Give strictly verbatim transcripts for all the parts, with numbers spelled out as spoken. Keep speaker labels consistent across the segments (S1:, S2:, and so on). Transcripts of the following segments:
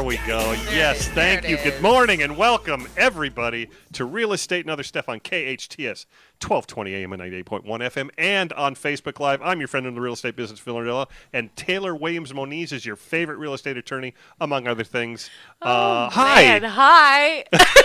S1: we go.
S2: There
S1: Yes, thank you.
S2: is.
S1: Good morning and welcome, everybody, to Real Estate and Other Stuff on K H T S, twelve twenty A M and ninety-eight point one F M, and on Facebook Live. I'm your friend in the real estate business, Phil Nardella, and Taylor Williams Moniz is your favorite real estate attorney, among other things.
S2: Oh,
S1: uh, hi.
S2: Man, hi.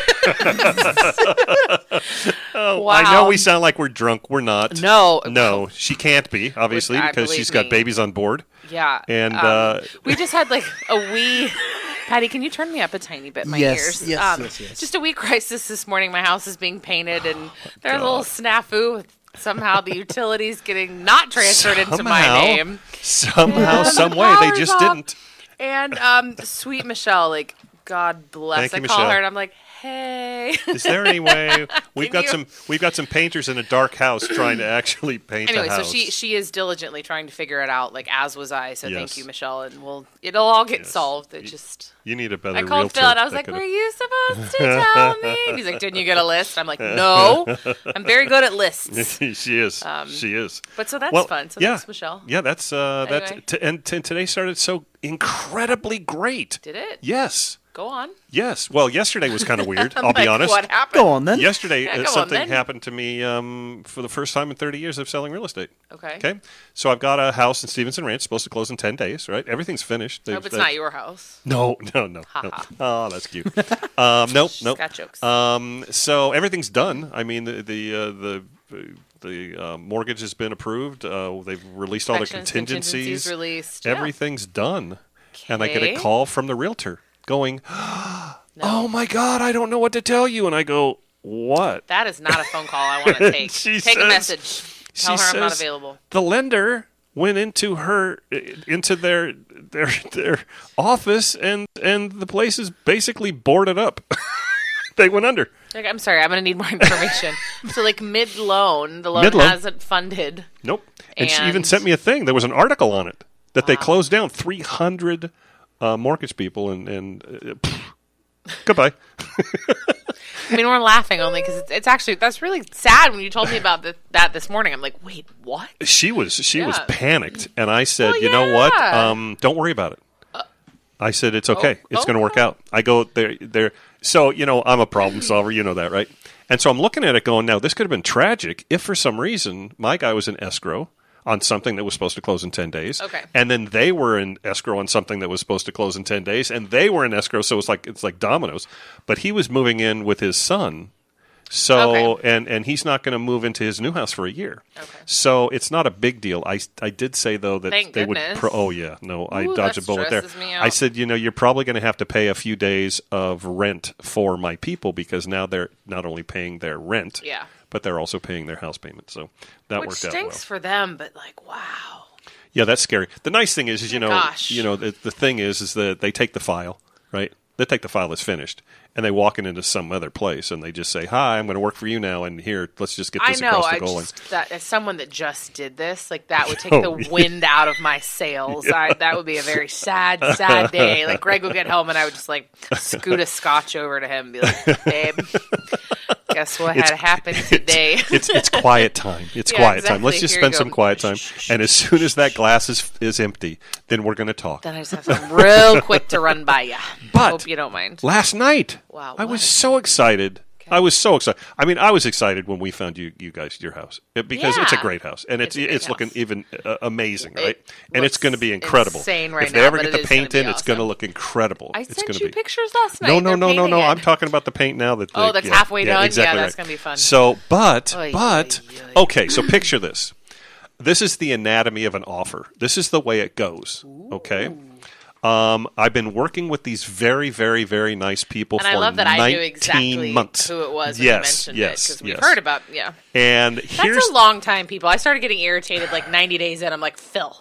S1: Oh,
S2: Wow.
S1: I know we sound like we're drunk. We're not.
S2: No.
S1: No, she can't be, obviously,
S2: I
S1: because
S2: believe
S1: she's got
S2: me.
S1: babies on board.
S2: Yeah.
S1: And
S2: um,
S1: uh,
S2: we just had like a wee. Patty, can you turn me up a tiny bit? My
S3: Yes,
S2: ears.
S3: yes,
S2: um,
S3: yes, yes.
S2: Just a wee crisis this morning. My house is being painted, and there's a
S1: God.
S2: little snafu with somehow the utilities getting not transferred into my
S1: Somehow.
S2: name.
S1: somehow,
S2: And
S1: some
S2: the
S1: way, they
S2: power's
S1: just
S2: off.
S1: didn't.
S2: And um, sweet Michelle, like God bless.
S1: Thank
S2: I
S1: you,
S2: call
S1: Michelle.
S2: her, and I'm like, hey.
S1: Is there any way we've
S2: Can
S1: got
S2: you-
S1: some we've got some painters in a dark house trying to actually paint
S2: Anyway,
S1: the
S2: so
S1: house?
S2: she she is diligently trying to figure it out, like as was I. So
S1: Yes.
S2: thank you, Michelle, and we'll it'll all get
S1: Yes.
S2: solved. It
S1: Y-
S2: just
S1: you need a better
S2: I called
S1: realtor.
S2: Phil and I was
S1: that
S2: like,
S1: could've-
S2: "Were you supposed to tell me?" And he's like, "Didn't you get a list?" I'm like, "No, I'm very good at lists."
S1: she is.
S2: Um,
S1: she is.
S2: But so that's
S1: Well,
S2: fun. So
S1: yeah.
S2: thanks, Michelle.
S1: Yeah, that's uh, that's
S2: Anyway.
S1: t- and t- today started so incredibly great.
S2: Did it?
S1: Yes,
S2: Go on.
S1: yes. Well, yesterday was kind of weird.
S2: I'm
S1: I'll be
S2: like,
S1: honest.
S2: What happened?
S3: Go on then.
S1: Yesterday,
S2: Yeah,
S1: uh,
S2: go on
S1: something
S2: then.
S1: happened to me um, for the first time in thirty years of selling real estate.
S2: Okay.
S1: Okay, so I've got a house in Stevenson Ranch, supposed to close in ten days. Right, everything's finished.
S2: I hope
S1: They've-
S2: it's
S1: they-
S2: not your house.
S1: No, no, no,
S2: Ha
S1: no.
S2: ha.
S1: Oh, that's cute. um, nope, nope.
S2: Got jokes.
S1: Um, so everything's done. I mean, the the uh, the the uh, mortgage has been approved. Uh, they've released all the
S2: Sections,
S1: contingencies.
S2: released. Yeah.
S1: Everything's done, and I get a
S2: Okay.
S1: call from the realtor going, "Oh my God, I don't know what to tell you." And I go, "What?"
S2: That is not a phone call I want to take.
S1: She
S2: take a
S1: says-
S2: message. Tell
S1: she
S2: her I'm not
S1: says
S2: available.
S1: The lender went into her into their their their office, and and the place is basically boarded up. They went under.
S2: Like, I'm sorry, I'm going to need more information. So, like, mid-loan, the loan
S1: Mid-loan.
S2: hasn't funded.
S1: Nope. And, she even
S2: And-
S1: sent me a thing. There was an article on it that they closed down three hundred uh, mortgage people, and and uh, pff, goodbye.
S2: I mean, we're laughing only because it's, it's actually, that's really sad when you told me about the, that this morning. I'm like, wait, what?
S1: She was she was
S2: Yeah.
S1: panicked, and I said,
S2: Well,
S1: you know what?
S2: yeah.
S1: Um, don't worry about it. I said it's okay.
S2: Oh,
S1: it's going to work
S2: okay.
S1: out. I go there there. So you know I'm a problem solver. You know that, right? And so I'm looking at it, going, now this could have been tragic if for some reason my guy was in escrow on something that was supposed to close in ten days.
S2: Okay.
S1: And then they were in escrow on something that was supposed to close in ten days, and they were in escrow, so it's like it's like dominoes. But he was moving in with his son. So
S2: Okay.
S1: and and he's not going to move into his new house for a year.
S2: Okay.
S1: So it's not a big deal. I, I did say though that
S2: Thank
S1: they
S2: goodness.
S1: would. Pro- oh yeah, no, I
S2: Ooh,
S1: dodged a
S2: that
S1: bullet there.
S2: stresses me out.
S1: I said, you know, you're probably going to have to pay a few days of rent for my people because now they're not only paying their rent,
S2: Yeah.
S1: but they're also paying their house payment. So that
S2: Which
S1: worked out
S2: stinks
S1: well.
S2: for them, but like, wow.
S1: Yeah, that's scary. The nice thing is, is you know,
S2: Gosh.
S1: you know, the, the thing is, is that they take the file, right? They take the file that's finished, and they walk it into some other place, and they just say, "Hi, I'm going to work for you now, and here, let's just get
S2: I
S1: this
S2: know.
S1: across the
S2: I
S1: goal."
S2: just, that, as someone that just did this, like, that would take
S1: Oh,
S2: the wind out of my sails. I, that would be a very sad, sad day. Like, Greg would get home, and I would just, like, scoot a scotch over to him and be like, babe, guess what
S1: It's-
S2: had happened today?
S1: it's it's quiet time. It's
S2: Yeah,
S1: quiet time. Let's
S2: exactly.
S1: just
S2: Here you
S1: spend some
S2: go.
S1: quiet time.
S2: Shh, shh,
S1: And as soon as that glass is is empty, then we're going to talk.
S2: Then I just have something real quick to run by you.
S1: But-
S2: Hope you don't mind.
S1: Last night,
S2: Wow,
S1: I was
S2: what?
S1: so excited. I was so excited. I mean, I was excited when we found you, you guys, your house, It- because it's a
S2: Yeah.
S1: great house, and it's
S2: It's a
S1: it's,
S2: great
S1: looking
S2: house.
S1: even uh, amazing, right?
S2: It
S1: and it's
S2: looks
S1: going to be incredible.
S2: insane right
S1: if they
S2: now,
S1: ever
S2: but
S1: get
S2: it
S1: the
S2: is gonna
S1: paint
S2: be
S1: in, it's going to
S2: awesome.
S1: look incredible.
S2: I
S1: it's
S2: sent
S1: gonna
S2: you
S1: be.
S2: pictures last night.
S1: No, no,
S2: They're
S1: no, no,
S2: painting
S1: no.
S2: it.
S1: I'm talking about the paint now. That
S2: Oh,
S1: they-
S2: that's
S1: yeah,
S2: halfway
S1: yeah,
S2: done? Yeah,
S1: Exactly
S2: that's
S1: right.
S2: gonna be fun.
S1: So, but,
S2: Oy,
S1: but,
S2: oy, oy.
S1: okay. So picture this. This is the anatomy of an offer. This is the way it goes. Okay. Um, I've been working with these very, very, very nice people
S2: And
S1: for
S2: I love that I knew
S1: nineteen
S2: exactly
S1: months.
S2: who it was when
S1: yes,
S2: you mentioned
S1: yes,
S2: it. Because we've
S1: yes.
S2: heard about, yeah.
S1: And
S2: That's
S1: here's
S2: a long time, people. I started getting irritated like ninety days in. I'm like, Phil,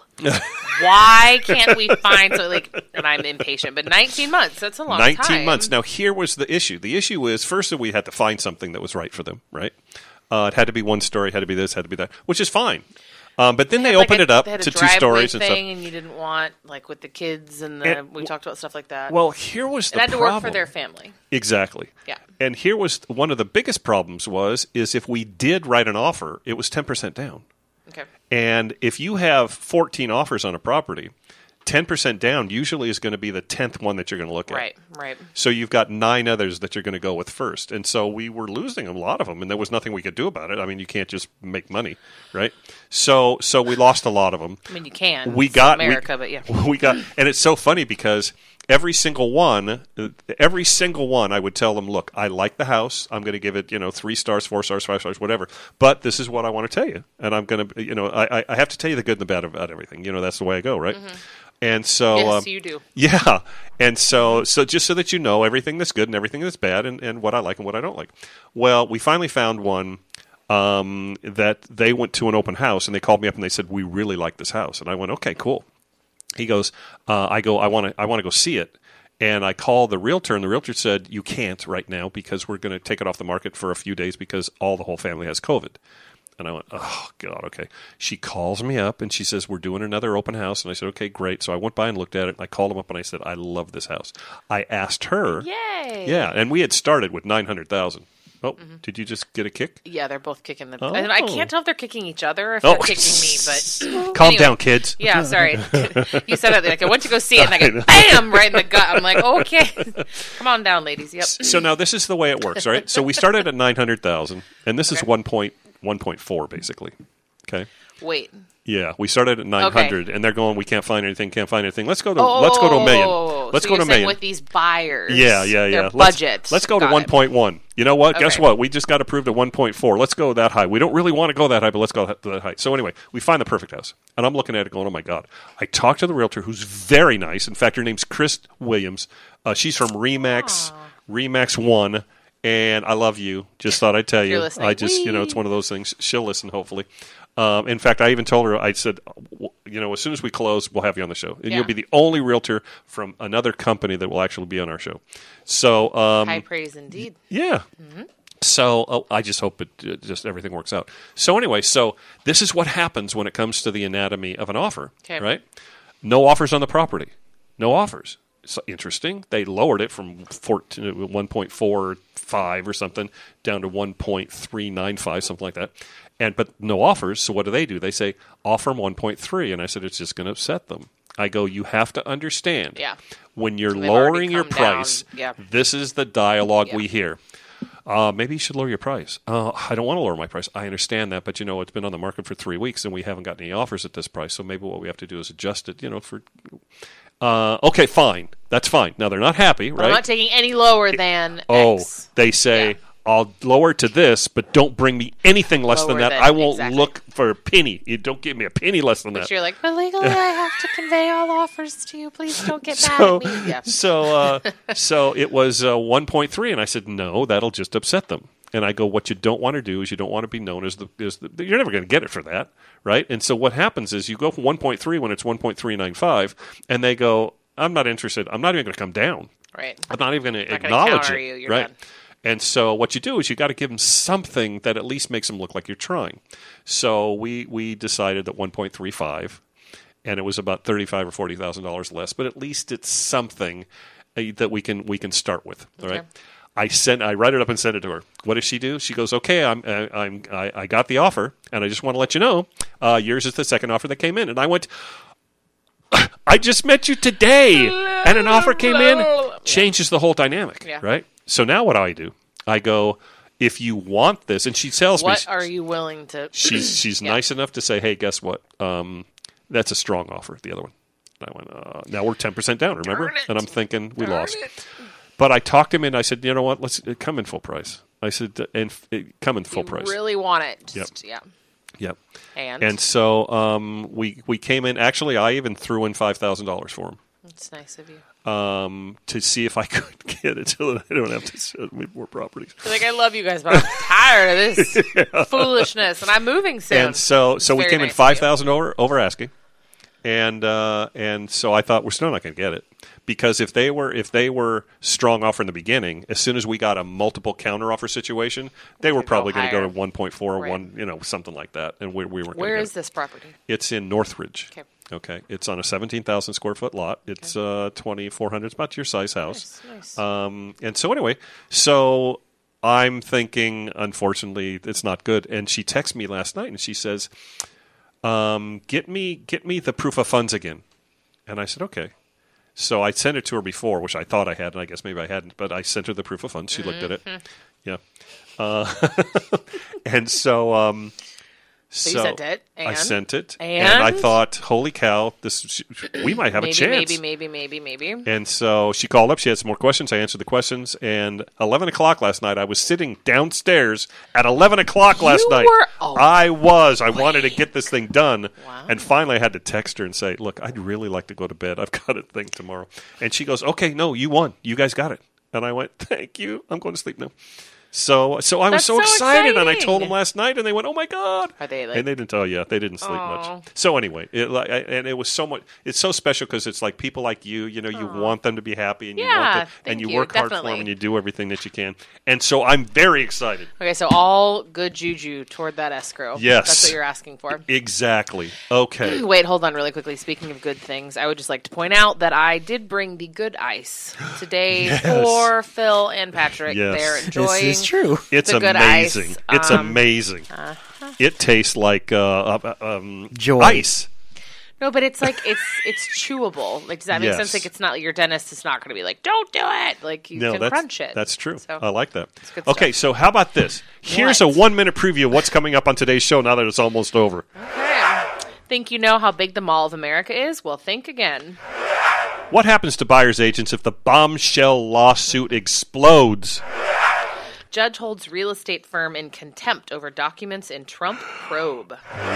S2: why can't we find so like? And I'm impatient, but nineteen months. That's a long time.
S1: nineteen months. Now, here was the issue. The issue is, first of all, we had to find something that was right for them, right? Uh, it had to be one story, it had to be this, had to be that, which is fine. Um, but then they,
S2: had, like,
S1: opened
S2: a-
S1: it up
S2: they had a
S1: to two
S2: driveway
S1: stories and stuff.
S2: thing, and you didn't want like with the kids and the
S1: And-
S2: we talked about stuff like that.
S1: Well, here was
S2: it
S1: the
S2: had to
S1: problem.
S2: work for their family.
S1: Exactly.
S2: Yeah.
S1: And here was one of the biggest problems was is if we did write an offer, it was ten percent down.
S2: Okay.
S1: And if you have fourteen offers on a property, ten percent down usually is going to be the tenth one that you're going to look at.
S2: Right, right.
S1: So you've got nine others that you're going to go with first. And so we were losing a lot of them, and there was nothing we could do about it. I mean, you can't just make money, right? So so we lost a lot of them.
S2: I mean, you can.
S1: We
S2: It's
S1: got
S2: America,
S1: we,
S2: but yeah.
S1: We got, and it's so funny because every single one, every single one, I would tell them, look, I like the house. I'm going to give it, you know, three stars, four stars, five stars, whatever. But this is what I want to tell you, and I'm going to, you know, I, I have to tell you the good and the bad about everything. You know, that's the way I go, right? Mm-hmm. And so,
S2: Yes,
S1: um,
S2: you do.
S1: Yeah, and so, so just so that you know everything that's good and everything that's bad, and, and what I like and what I don't like. Well, we finally found one um, that they went to an open house, and they called me up and they said, we really like this house, and I went, okay, cool. He goes, uh, I go, I want to, I want to go see it. And I called the realtor, and the realtor said, you can't right now because we're going to take it off the market for a few days because all the whole family has COVID. And I went, oh, God, okay. She calls me up, and she says, we're doing another open house. And I said, okay, great. So I went by and looked at it, and I called them up, and I said, I love this house. I asked her.
S2: Yay.
S1: Yeah, and we had started with nine hundred thousand dollars. Oh, mm-hmm. Did you just get a kick?
S2: Yeah, they're both kicking the.
S1: Oh.
S2: And I can't tell if they're kicking each other or if
S1: Oh.
S2: they're kicking me. But
S1: Calm
S2: anyway.
S1: down, kids.
S2: Yeah, sorry. You said it like I went to go see it, and I go bam right in the gut. I'm like, okay, come on down, ladies. Yep.
S1: So now this is the way it works, right? So we started at nine hundred thousand dollars, and this is
S2: Okay.
S1: one point one point four basically. Okay.
S2: Wait.
S1: Yeah, we started at nine hundred,
S2: Okay.
S1: and they're going, we can't find anything, can't find anything. Let's go to
S2: Oh,
S1: let's go to a million. Let's
S2: so
S1: go
S2: you're
S1: to a
S2: saying
S1: million.
S2: with these buyers.
S1: Yeah, yeah, yeah.
S2: Their
S1: Let's-
S2: budget.
S1: Let's, go to
S2: Got
S1: one
S2: it.
S1: point one. You know what? Guess
S2: Okay.
S1: what? We just got approved at one point four. Let's go that high. We don't really want to go that high, but let's go that high. So anyway, we find the perfect house. And I'm looking at it going, oh, my God. I talked to the realtor, who's very nice. In fact, her name's Chris Williams. Uh, she's from Remax, Remax one. And I love you. Just thought I'd tell
S2: You're
S1: you.
S2: listening.
S1: I just, you know,
S2: Whee!
S1: it's one of those things. She'll listen, hopefully. Um, in fact, I even told her, I said, w- you know, as soon as we close, we'll have you on the show. And
S2: Yeah.
S1: you'll be the only realtor from another company that will actually be on our show. So, um,
S2: High praise indeed.
S1: yeah.
S2: Mm-hmm.
S1: So oh, I just hope it uh, just everything works out. So anyway, so this is what happens when it comes to the anatomy of an offer,
S2: Okay.
S1: right? No offers on the property. No offers. So interesting. They lowered it from one point four five or something down to one point three nine five, something like that. And but no offers. So what do they do? They say offer them one point three, and I said it's just going to upset them. I go, you have to understand.
S2: Yeah.
S1: When you're
S2: They've already
S1: lowering your
S2: come down.
S1: price,
S2: Yeah.
S1: this is the dialogue
S2: Yeah.
S1: we hear. Uh, maybe you should lower your price. Uh, I don't want to lower my price. I understand that, but you know it's been on the market for three weeks and we haven't gotten any offers at this price. So maybe what we have to do is adjust it. You know, for uh, okay, fine, that's fine. Now they're not happy,
S2: But
S1: right?
S2: I'm not taking any lower than
S1: oh,
S2: X.
S1: they say
S2: Yeah.
S1: I'll lower to this, but don't bring me anything less than
S2: Lower
S1: that.
S2: than-
S1: I won't
S2: exactly.
S1: look for a penny. You don't give me a penny less than
S2: But
S1: that.
S2: you're like, but legally, I have to convey all offers to you. Please don't get
S1: So,
S2: mad at me. Yeah.
S1: so, uh, so it was uh, one point three, and I said, no, that'll just upset them. And I go, what you don't want to do is you don't want to be known as the, as the you're never going to get it for that, right? And so what happens is you go from one point three when it's one point three nine five, and they go, I'm not interested. I'm not even going to come down.
S2: Right.
S1: I'm not even going to
S2: Not gonna
S1: acknowledge
S2: counter
S1: it,
S2: you, you're
S1: right?
S2: done.
S1: And so what you do is you got to give them something that at least makes them look like you're trying. So we we decided that one point three five, and it was about thirty-five or forty thousand dollars less, but at least it's something uh, that we can we can start with. All
S2: Okay.
S1: right. I sent I write it up and send it to her. What does she do? She goes, okay, I'm uh, I'm I, I got the offer, and I just want to let you know, uh, yours is the second offer that came in, and I went. I just met you today, and an offer came in, changes the whole dynamic,
S2: Yeah.
S1: right? So now what do I do? I go, if you want this, and she tells
S2: What
S1: me
S2: are you willing to?
S1: she's she's
S2: Yeah.
S1: nice enough to say, hey, guess what? Um, that's a strong offer. The other one. And I went, uh, now we're ten percent down. Remember?
S2: Darn it.
S1: And I'm thinking we
S2: Darn
S1: lost.
S2: it.
S1: But I talked him in. I said, you know what? Let's uh, come in full price. I said, uh, and uh, come in full
S2: You
S1: price.
S2: really want it. Just, Yeah.
S1: Yep.
S2: And,
S1: And so um, we we came in. Actually, I even threw in five thousand dollars for him.
S2: it's nice of you.
S1: Um, to see if I could get it so that I don't have to sell me more properties.
S2: You're like, I love you guys, but I'm tired of this foolishness, and I'm moving soon.
S1: And so, so we
S2: very
S1: came in
S2: nice of
S1: five
S2: you.
S1: thousand over over asking, and uh, and so I thought we're still not going to get it because if they were if they were strong offer in the beginning, as soon as we got a multiple counter offer situation, they were
S2: Could go
S1: probably going to go
S2: higher.
S1: to one point four or
S2: Right.
S1: one, you know, something like that, and we we weren't.
S2: Where
S1: gonna get
S2: is
S1: it.
S2: this property?
S1: It's in Northridge.
S2: Okay.
S1: Okay, it's on a seventeen thousand square foot lot. It's uh, twenty-four hundred. It's about your size house.
S2: Nice, nice.
S1: Um, and so anyway, so I'm thinking, unfortunately, it's not good. And she texted me last night, and she says, um, "Get me, get me the proof of funds again." And I said, okay. So I sent it to her before, which I thought I had, and I guess maybe I hadn't, but I sent her the proof of funds. She looked at it. Yeah. Uh, and so... Um,
S2: So,
S1: So
S2: you sent it, and?
S1: I sent it,
S2: And?
S1: I thought, "Holy cow! This we might have
S2: maybe,
S1: a chance."
S2: Maybe, maybe, maybe, maybe.
S1: And so she called up. She had some more questions. I answered the questions. And eleven o'clock last night, I was sitting downstairs at eleven o'clock last
S2: You
S1: night.
S2: were awake.
S1: I was. I wanted to get this thing done.
S2: Wow.
S1: And finally, I had to text her and say, "Look, I'd really like to go to bed. I've got a thing tomorrow." And she goes, "Okay, no, you won. You guys got it." And I went, "Thank you. I'm going to sleep now." So, so I was
S2: That's
S1: so,
S2: so
S1: excited, and I
S2: exciting.
S1: told them last night, and they went, "Oh my god!"
S2: Are they like?
S1: And they didn't tell you. They didn't sleep
S2: Aw.
S1: much. So anyway, it, like, I- and it was so much. It's so special because it's like people like you. You know, you want them to be happy, and you
S2: Yeah,
S1: want them,
S2: thank
S1: and you,
S2: you,
S1: work hard for
S2: definitely.
S1: them, and you do everything that you can. And so I'm very excited.
S2: Okay, so all good juju toward that escrow.
S1: Yes.
S2: That's what you're asking for.
S1: Exactly. Okay.
S2: Wait, hold on really quickly. Speaking of good things, I would just like to point out that I did bring the good ice today
S1: Yes.
S2: for Phil and Patrick.
S1: Yes.
S2: They're
S1: This
S2: enjoying.
S3: This is true.
S1: It's
S2: the good
S1: amazing.
S2: ice.
S1: It's
S2: Um,
S1: amazing.
S2: uh-huh.
S1: It tastes like uh, uh, um,
S3: Joy.
S1: ice.
S2: No, but it's like it's it's chewable. Like, does that make
S1: Yes.
S2: sense? Like, it's not your dentist is not going to be like, "Don't do it." Like, you
S1: No,
S2: can
S1: that's,
S2: crunch it.
S1: that's true.
S2: So,
S1: I like that.
S2: good
S1: Okay,
S2: stuff.
S1: so how about this? Here's
S2: What?
S1: a one-minute preview of what's coming up on today's show now that it's almost over.
S2: okay. Think you know how big the Mall of America is? Well, think again.
S1: What happens to buyer's agents if the bombshell lawsuit explodes?
S2: Judge holds real estate firm in contempt over documents in Trump probe.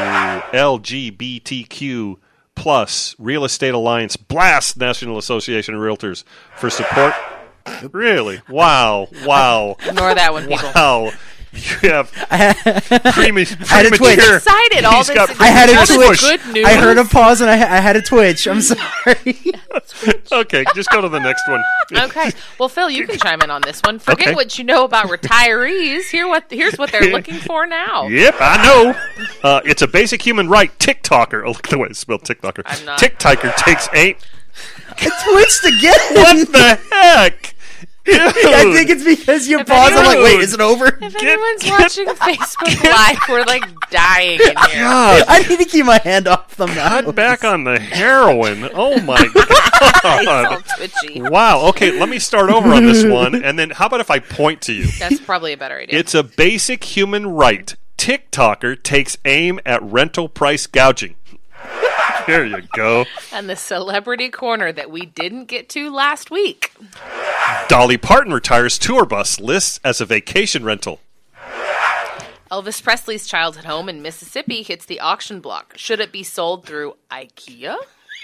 S1: L G B T Q plus Real Estate Alliance blasts National Association of Realtors for support. Really? Wow. Wow.
S2: Ignore that one, people.
S1: Wow. You have prema-
S3: had a twitch.
S1: premature.
S2: Excited, all
S1: He's
S2: this-
S1: got
S3: I had a
S2: All this
S3: twitch.
S2: good news.
S3: I heard a pause and I, I had a twitch. I'm sorry.
S1: Okay, just go to the next one.
S2: Okay. Well, Phil, you can chime in on this one. Forget
S1: Okay.
S2: what you know about retirees. Here, what here's what they're looking for now.
S1: Yep, I know. Uh, it's a basic human right. TikToker. Oh, look at the way it's spelled. TikToker.
S2: I'm not-
S1: TikToker takes eight.
S3: I twitched again.
S1: What the heck? Dude.
S3: I think it's because you
S2: If
S3: pause. I'm like,
S1: anyone-
S3: wait, is it over?
S2: If anyone's
S1: get-
S2: watching Facebook Live, we're like dying in here.
S1: God,
S3: I need to keep my hand off them now.
S1: cut back on the heroin. Oh my
S2: It's all
S1: god.
S2: twitchy.
S1: Wow. Okay, let me start over on this one. And then how about if I point to you?
S2: That's probably a better idea.
S1: It's a basic human right. TikToker takes aim at rental price gouging. There you go.
S2: and the celebrity corner that we didn't get to last week.
S1: Dolly Parton retires tour bus lists as a vacation rental.
S2: Elvis Presley's childhood home in Mississippi hits the auction block. Should it be sold through IKEA?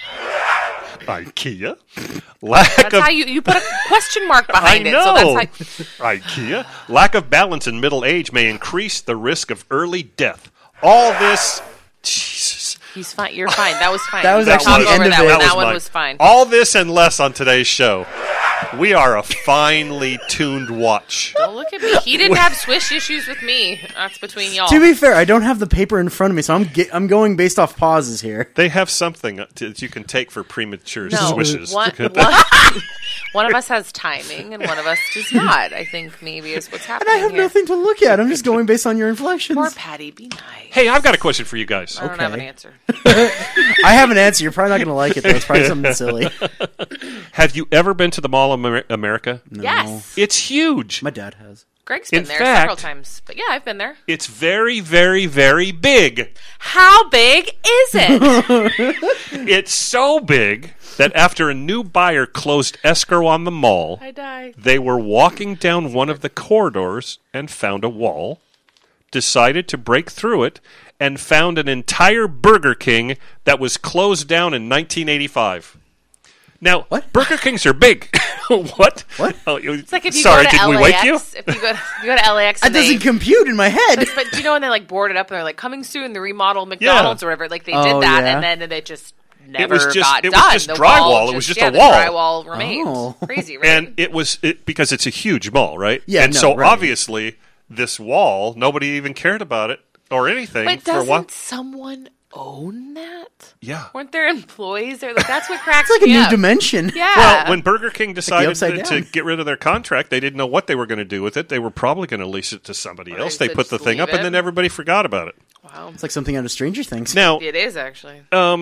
S1: IKEA. Lack
S2: That's
S1: of
S2: how you, you put a question mark
S1: I
S2: behind it. So
S1: know.
S2: that's how,
S1: IKEA. Lack of balance in middle age may increase the risk of early death. All this. Jesus.
S2: he's fine. You're fine. That was fine.
S3: That was
S2: You can
S1: actually
S2: talk
S1: the
S2: over
S3: end of
S2: that
S3: it.
S2: one.
S1: That
S2: That one
S1: mine.
S2: was fine.
S1: All this and less on today's show. We are a finely tuned watch.
S2: Don't look at me. He didn't have swish issues with me. That's between y'all.
S3: To be fair, I don't have the paper in front of me, so I'm ge- I'm going based off pauses here.
S1: They have something that you can take for premature
S2: no,
S1: swishes.
S2: One, one, one of us has timing, and one of us does not. I think maybe is what's
S3: And
S2: happening
S3: I have
S2: here.
S3: nothing to look at. I'm just going based on your inflections.
S2: Poor Patty, be nice.
S1: Hey, I've got a question for you guys.
S2: I don't have an
S3: okay.
S2: answer.
S3: I have an answer. You're probably not going to like it, though. It's probably something silly.
S1: Have you ever been to the Mall of Amer- America?
S2: Yes,
S1: It's huge.
S3: My dad has.
S2: Greg's been
S1: In
S2: there
S1: fact-
S2: several times, but yeah, I've been there.
S1: It's very, very, very big.
S2: How big is it?
S1: It's so big that after a new buyer closed escrow on the mall,
S2: I die.
S1: they were walking down one of the corridors and found a wall, decided to break through it, and found an entire Burger King that was closed down in nineteen eighty-five. Now,
S3: What?
S1: Burger Kings are big. What?
S3: What?
S1: Oh, you-
S2: It's like if you
S1: sorry,
S2: go to
S1: did
S2: L A X.
S1: we wake you?
S2: If you go, to, you go to L A X,
S3: That
S2: and they,
S3: doesn't compute in my head.
S2: but do you know when they like board it up and they're like coming soon, the remodel McDonald's or whatever? Like they did
S3: Oh,
S2: that,
S3: yeah.
S2: and then it just never
S1: was just-
S2: got
S1: it was
S2: done.
S1: just
S2: the
S1: drywall.
S2: wall
S1: It was just
S2: yeah,
S1: a
S2: the
S1: wall.
S2: drywall remains.
S3: Oh.
S2: Crazy, right?
S1: And it was it, because it's a huge mall, right?
S3: Yeah,
S1: And
S3: no,
S1: so
S3: right.
S1: obviously this wall, nobody even cared about it or anything
S2: but
S1: for a while.
S2: doesn't someone own that?
S1: Yeah.
S2: Weren't there employees there? Like that's what cracks
S3: It's like a
S2: me
S3: new
S2: up.
S3: dimension.
S2: Yeah.
S1: Well, when Burger King decided
S3: upside
S1: to, to
S3: down.
S1: get rid of their contract, they didn't know what they were going to do with it. They were probably going to lease it to somebody
S2: Or
S1: else.
S2: they
S1: They
S2: said
S1: put the
S2: just
S1: thing
S2: leave
S1: up, and
S2: it.
S1: then everybody forgot about it.
S2: Wow.
S3: It's like something out of Stranger Things.
S1: Now,
S2: It is actually.
S1: um,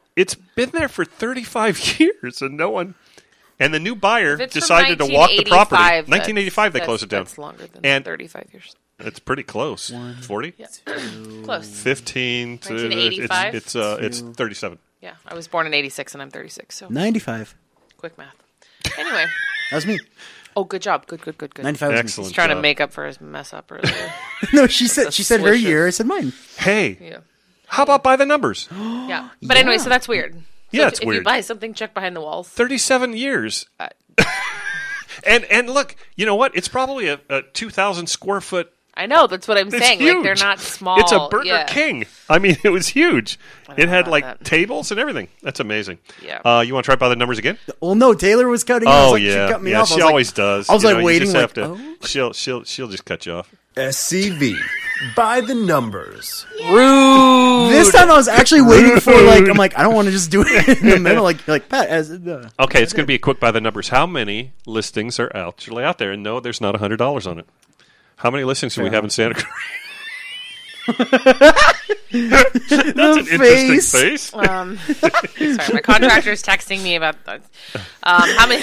S1: it's been there for thirty-five years, and no one. And the new buyer
S2: If it's from
S1: decided to walk the property.
S2: nineteen eighty-five,
S1: nineteen eighty-five, they
S2: that's-
S1: closed it down.
S2: That's longer than
S1: And-
S2: thirty-five years.
S1: It's pretty close. forty?
S2: Yeah. Close.
S1: fifteen to
S2: nineteen eighty-five?
S1: It's it's uh, it's
S3: Two.
S1: thirty-seven.
S2: Yeah, I was born in eighty-six and I'm thirty-six, so
S3: ninety-five.
S2: quick math. Anyway.
S3: That was me.
S2: Oh, good job. Good, good, good, good.
S3: ninety-five was
S1: Excellent.
S2: He's trying to
S1: job.
S2: make up for his mess up earlier.
S3: me. No, she said
S2: the
S3: she said her
S2: swishes.
S3: year. I said mine.
S1: Hey,
S2: yeah.
S1: how about by the numbers?
S2: Yeah. But anyway, so that's weird. So
S1: Yeah,
S2: if,
S1: it's
S2: if
S1: weird.
S2: you buy something, check behind the walls.
S1: thirty-seven years.
S2: Uh,
S1: And and look, you know what? It's probably a, a two thousand square foot.
S2: I know, that's what I'm
S1: It's
S2: saying.
S1: huge.
S2: Like, they're not small.
S1: It's a Burger
S2: yeah.
S1: King. I mean, it was huge.
S2: don't
S1: It
S2: know
S1: had
S2: about
S1: like
S2: that.
S1: tables and everything. That's amazing.
S2: Yeah.
S1: Uh, you want to try by the numbers again?
S3: Well, no, Taylor was cutting. I was
S1: Oh
S3: like,
S1: yeah,
S3: she cut me
S1: yeah.
S3: off. I
S1: She
S3: was like-
S1: always does.
S3: I was
S1: You
S3: like
S1: know, you
S3: waiting,
S1: just
S3: like,
S1: have to.
S3: oh.
S1: She'll she'll she'll just cut you off.
S4: S C V. By the numbers.
S2: Rude.
S3: This time I was actually waiting for like I'm like I don't want to just do it in the middle like like Pat as uh,
S1: Okay, it's going to be a quick by the numbers. How many listings are actually out there? And no, there's not one hundred dollars on it. How many listings do we have in Santa Cruz? That's an interesting
S3: face.
S1: face.
S2: Um, sorry, my contractor's texting me about that. Um, how many?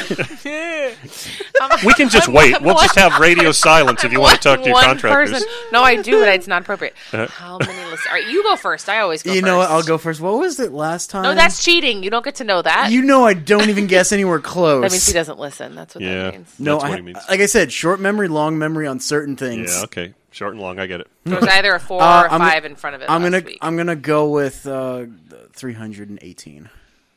S2: how many-
S1: We can just
S2: I'm
S1: wait.
S2: one-
S1: We'll just have radio silence if
S2: I'm
S1: you want to
S2: one-
S1: talk to your
S2: one
S1: contractors.
S2: person. No, I do, but it's not appropriate.
S1: Uh-huh.
S2: How many lists? All right, you go first. I always go
S3: you
S2: first.
S3: know what? I'll go first. What was it last time?
S2: No, that's cheating. You don't get to know that.
S3: you know I don't even guess anywhere close.
S2: that means he doesn't listen. That's what
S1: Yeah.
S2: that means.
S3: No,
S1: That's
S3: I,
S1: what he means.
S3: like I said, short memory, long memory on certain things.
S1: Yeah, okay. Short and long, I get it.
S2: There was either a four
S3: Uh,
S2: or a
S3: I'm
S2: five
S3: go-
S2: in front of it.
S3: I'm
S2: last
S3: gonna
S2: week.
S3: I'm gonna go with uh, three hundred eighteen.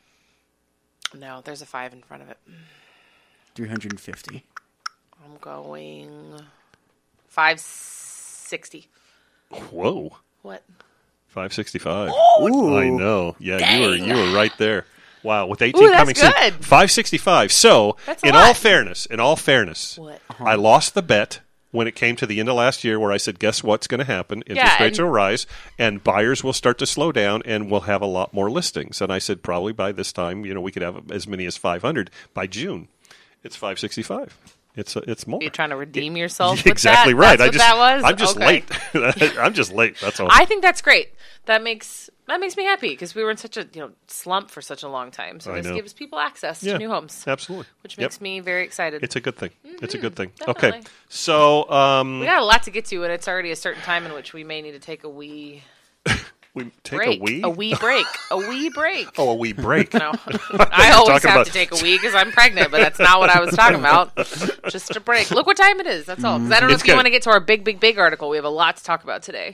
S2: No, there's a five in front of it.
S3: three hundred fifty.
S2: I'm going five sixty.
S1: Whoa.
S2: What?
S1: five sixty-five.
S3: Ooh.
S1: I know. Yeah, you were you were right there. Wow, with eighteen
S2: Ooh, that's
S1: coming soon.
S2: good.
S1: five sixty-five. So,
S2: That's a
S1: in
S2: lot.
S1: all fairness, in all fairness,
S2: What?
S1: I lost the bet when it came to the end of last year where I said, guess what's going to happen? Interest
S2: Yeah,
S1: rates
S2: and-
S1: will rise and buyers will start to slow down and we'll have a lot more listings. And I said, probably by this time, you know, we could have as many as five hundred. By June, it's five sixty-five. It's uh, it's more.
S2: You're trying to redeem yourself. With
S1: Exactly
S2: that?
S1: right.
S2: That's
S1: I
S2: what
S1: just
S2: that was.
S1: I'm just
S2: Okay.
S1: late. I'm just late. That's all.
S2: I think that's great. That makes that makes me happy because we were in such a you know slump for such a long time. So
S1: I
S2: this
S1: know.
S2: gives people access
S1: Yeah,
S2: to new homes,
S1: absolutely.
S2: which
S1: Yep.
S2: makes me very excited.
S1: It's a good thing. It's a good thing.
S2: Mm-hmm. definitely.
S1: Okay. So um,
S2: we got a lot to get to, and it's already a certain time in which we may need to take a wee
S1: we take
S2: break.
S1: a wee.
S2: A wee break. A wee break.
S1: Oh, a wee break.
S2: No, I always
S1: talking
S2: have
S1: about-
S2: to take a wee because I'm pregnant, but that's not what I was talking about. Just a break. Look what time it is. That's all. 'Cause I don't know
S1: It's
S2: if you
S1: good.
S2: want to get to our big, big, big article. We have a lot to talk about today.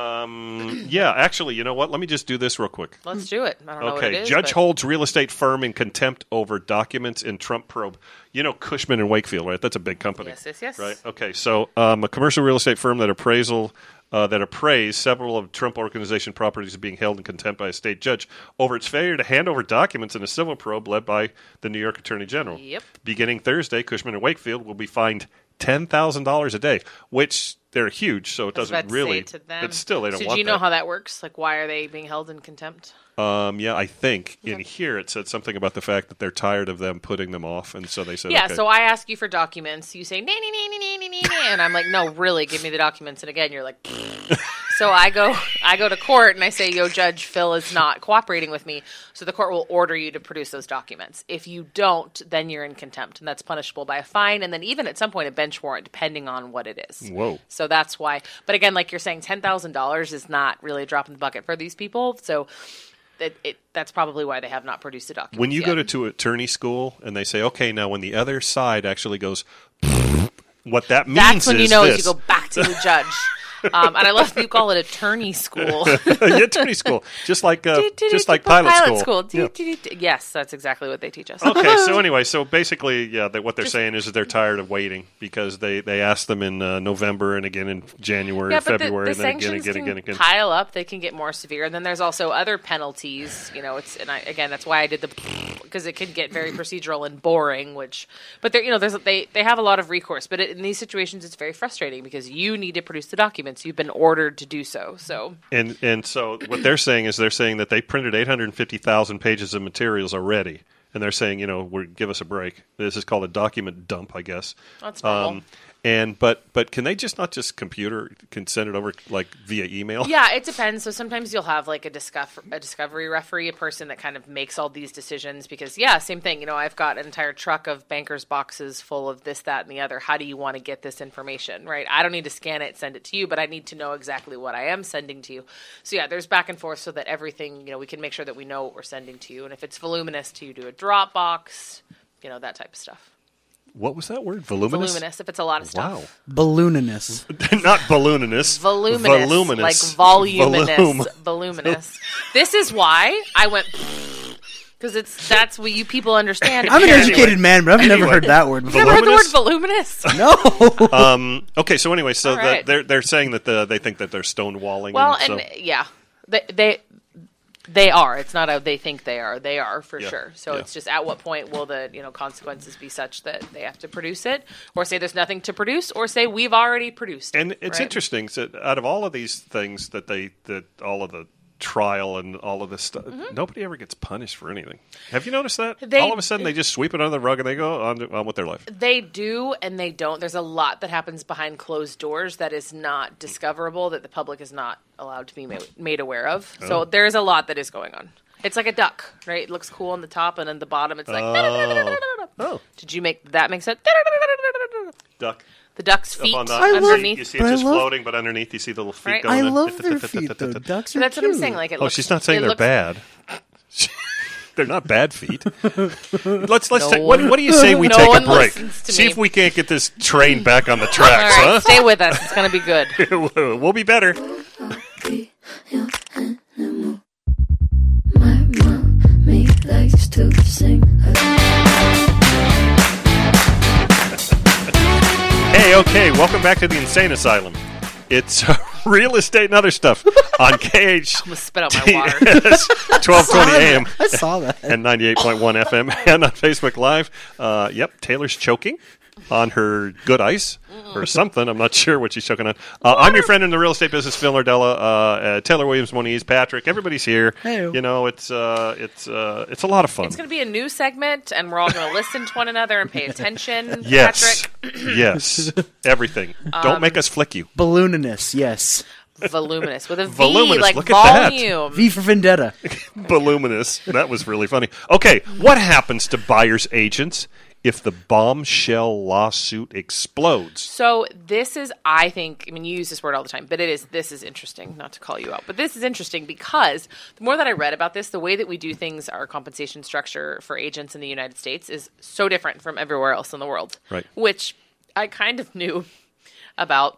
S1: Um, yeah, actually, you know what? Let me just do this real quick.
S2: Let's do it. I don't know what it
S1: Okay,
S2: is.
S1: judge
S2: but-
S1: holds real estate firm in contempt over documents in Trump probe. You know Cushman and Wakefield, right? That's a big company.
S2: Yes, yes, yes.
S1: Right. Okay, so um, a commercial real estate firm that appraisal uh, that appraised several of Trump organization properties are being held in contempt by a state judge over its failure to hand over documents in a civil probe led by the New York Attorney General.
S2: Yep.
S1: Beginning Thursday, Cushman and Wakefield will be fined ten thousand dollars a day, which they're huge, so it
S2: I was
S1: doesn't
S2: about to
S1: really.
S2: say to them.
S1: But still, they don't
S2: so
S1: want
S2: do you know
S1: that.
S2: how that works? Like, why are they being held in contempt?
S1: Um, yeah, I think in here it said something about the fact that they're tired of them putting them off, and so they said,
S2: Yeah,
S1: okay.
S2: so I ask you for documents. You say, nee, nee, nee, nee, nee, nee, nee, nee, and I'm like, no, really, give me the documents. And again, you're like, so I go, I go to court and I say, yo, Judge Phil is not cooperating with me. So the court will order you to produce those documents. If you don't, then you're in contempt, and that's punishable by a fine, and then even at some point a bench warrant, depending on what it is.
S1: Whoa.
S2: So that's why. But again, like you're saying, ten thousand dollars is not really a drop in the bucket for these people. So it, it that's probably why they have not produced a document.
S1: When you
S2: yet.
S1: go to, to attorney school and they say, okay, now when the other side actually goes, what that means
S2: That's when you
S1: is
S2: know
S1: this.
S2: is you go back to the judge. Um, and I love that you call it attorney school.
S1: Yeah, attorney school, just like uh, just like pilot, school. Yeah.
S2: Yes, that's exactly what they teach us.
S1: Okay, so anyway, so basically, yeah, they, what they're saying is that they're tired of waiting because they, they asked them in uh, November and again in January,
S2: Yeah,
S1: and
S2: but
S1: February,
S2: the, the
S1: and then again,
S2: sanctions
S1: again,
S2: can
S1: again, again.
S2: pile up. They can get more severe, and then there's also other penalties. You know, it's and I, again that's why I did the because it can get very procedural and boring. Which, but there, you know, there's they they have a lot of recourse, but it, in these situations, it's very frustrating because you need to produce the documents. You've been ordered to do so. So
S1: And and so what they're saying is they're saying that they printed eight hundred fifty thousand pages of materials already, and they're saying, you know, we're, give us a break. This is called a document dump, I guess.
S2: that's normal.
S1: Um, And but but can they just not just computer can send it over like via email?
S2: Yeah, it depends. So sometimes you'll have like a discover a discovery referee, a person that kind of makes all these decisions because yeah, same thing. You know, I've got an entire truck of bankers boxes full of this, that, and the other. How do you want to get this information, right? I don't need to scan it, send it to you, but I need to know exactly what I am sending to you. So yeah, there's back and forth so that everything, you know, we can make sure that we know what we're sending to you. And if it's voluminous, to you do a Dropbox, you know, that type of stuff.
S1: What was that word? Voluminous?
S2: Voluminous, if it's a lot of stuff.
S1: Wow.
S3: Ballooninous.
S1: Not ballooninous.
S2: Voluminous.
S1: Voluminous.
S2: Like voluminous.
S1: Volume.
S2: Voluminous. This is why I went... Because it's that's what you people understand.
S3: I'm an
S2: apparently.
S3: educated man, but I've never
S1: Anyway.
S3: heard that word
S2: You
S3: before.
S2: never heard the word
S1: Voluminous?
S2: voluminous?
S3: No.
S1: Um, okay, so anyway, so
S2: All
S1: the,
S2: right.
S1: they're they're saying that the, they think that they're stonewalling.
S2: Well,
S1: and,
S2: and
S1: so,
S2: yeah, they, they they are. It's not how they think they are. They are for
S1: Yeah.
S2: sure. So
S1: Yeah.
S2: it's just at what point will the you know consequences be such that they have to produce it, or say there's nothing to produce, or say we've already produced.
S1: and
S2: it,
S1: it's
S2: right?
S1: interesting. So out of all of these things that they that all of the trial and all of this stuff, nobody ever gets punished for anything. Have you noticed that?
S2: Mm-hmm. They-
S1: all of a sudden, they just sweep it under the rug and they go on, to, on with their life.
S2: They do and they don't. There's a lot that happens behind closed doors that is not discoverable, that the public is not allowed to be ma- made aware of.
S1: Oh.
S2: So there's a lot that is going on. It's like a duck, right? It looks cool on the top, and then the bottom, it's like.
S1: Oh,
S2: Did you make that make sense?
S1: duck.
S2: The duck's
S1: Up
S2: feet
S1: on the,
S3: I love-
S2: underneath.
S1: You see
S3: but
S1: it
S3: I
S1: just
S3: love-
S1: floating, but underneath you see the little feet
S2: Right.
S1: going
S3: I
S1: in.
S3: love their feet, though. Ducks are
S2: That's what I'm saying.
S3: cute.
S2: Like it
S1: Oh,
S2: looks,
S1: she's not saying
S2: it
S1: they're
S2: looks-
S1: bad. They're not bad feet. let's let's
S2: No
S1: take, what,
S2: one-
S1: what do you say we
S2: no
S1: take a
S2: one
S1: break?
S2: listens to
S1: See
S2: me.
S1: if we can't get this train back on the
S2: All
S1: tracks,
S2: right, stay with us. It's gonna be good.
S1: huh? We'll be better.
S5: My mommy likes to sing.
S1: Hey, okay, welcome back to the Insane Asylum. It's uh, real estate and other stuff on K H
S2: I'm gonna spit out my water.
S1: twelve twenty A M
S3: I saw that.
S1: and ninety-eight point one F M and on Facebook Live. Uh, yep, Taylor's choking on her good ice or something. I'm not sure what she's choking on. Uh, I'm your friend in the real estate business, Phil Nardella, uh, uh, Taylor Williams Moniz, Patrick. Everybody's here.
S3: Hey.
S1: You know, it's uh, it's uh, it's a lot of fun.
S2: It's gonna be a new segment, and we're all gonna listen to one another and pay attention.
S1: Yes,
S2: Patrick,
S1: yes, everything. Don't make us flick you.
S3: Ballooninous, yes.
S2: voluminous with a V,
S1: Voluminous,
S2: like
S1: look at that.
S2: volume.
S3: V for Vendetta.
S1: Voluminous. That was really funny. Okay, what happens to buyer's agents if the bombshell lawsuit explodes?
S2: So this is, I think, I mean, you use this word all the time, but it is, this is interesting, not to call you out, but this is interesting because the more that I read about this, the way that we do things, our compensation structure for agents in the United States is so different from everywhere else in the world.
S1: Right.
S2: Which I kind of knew about.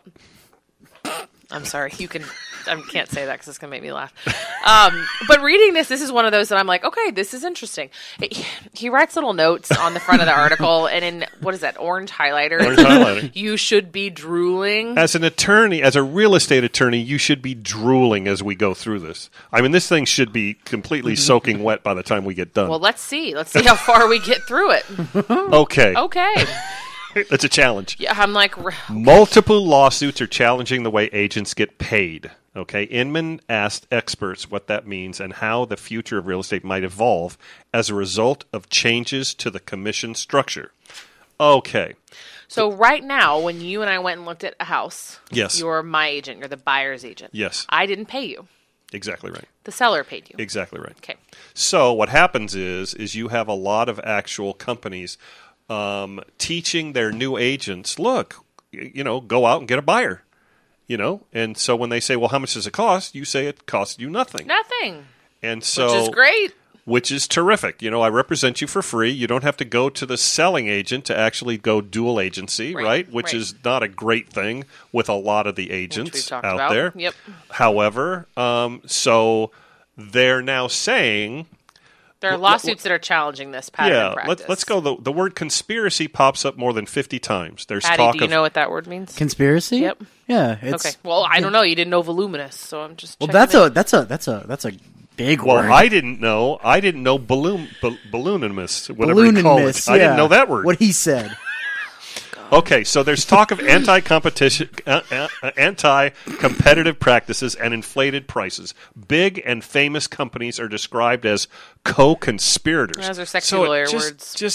S2: I'm sorry, you can, I can't say that because it's going to make me laugh. Um, but reading this, this is one of those that I'm like, okay, this is interesting. He, he writes little notes on the front of the article, and in, what is that, orange highlighter?
S1: Orange highlighter.
S2: You should be drooling.
S1: As an attorney, as a real estate attorney, you should be drooling as we go through this. I mean, this thing should be completely soaking wet by the time we get done.
S2: Well, let's see. Let's see how far we get through it.
S1: okay.
S2: Okay.
S1: It's a challenge.
S2: Yeah, I'm like, r-
S1: Multiple lawsuits are challenging the way agents get paid. Okay, Inman asked experts what that means and how the future of real estate might evolve as a result of changes to the commission structure. Okay.
S2: so right now, when you and I went and looked at a house,
S1: Yes.
S2: you're my agent. You're the buyer's agent.
S1: Yes.
S2: I didn't pay you.
S1: Exactly right.
S2: The seller paid you.
S1: Exactly right.
S2: Okay.
S1: So what happens is is you have a lot of actual companies um, teaching their new agents, look, y- you know, go out and get a buyer. You know, and so when they say, well, how much does it cost? You say it costs you nothing.
S2: Nothing.
S1: And so
S2: Which is great.
S1: Which is terrific. You know, I represent you for free. You don't have to go to the selling agent to actually go dual agency, right?
S2: Right,
S1: Which
S2: right.
S1: is not a great thing with a lot of the agents
S2: we've talked
S1: out
S2: about.
S1: there.
S2: Yep.
S1: However, um, so they're now saying,
S2: There are
S1: Well,
S2: lawsuits that are challenging this pattern
S1: yeah,
S2: of practice.
S1: let's let's go. The, the word conspiracy pops up more than fifty times. There's
S2: Patty,
S1: talk
S2: do you
S1: of
S2: know what that word means?
S3: Conspiracy?
S2: Yep.
S3: Yeah. It's,
S2: Okay. Well, I don't know. You didn't know voluminous, so I'm just.
S3: Well,
S2: checking
S3: that's
S2: in.
S3: a that's a that's a that's a big
S1: well,
S3: word.
S1: I didn't know. I didn't know balloon ba- balloonimous, whatever you call it.
S3: Balloonimous,
S1: I didn't
S3: yeah.
S1: know that word.
S3: What he said.
S1: Okay, so there's talk of anti-competition, uh, uh, anti-competitive practices and inflated prices. Big and famous companies are described as co-conspirators.
S2: Those are sexy
S1: so it
S2: lawyer
S1: just,
S2: words.
S1: Just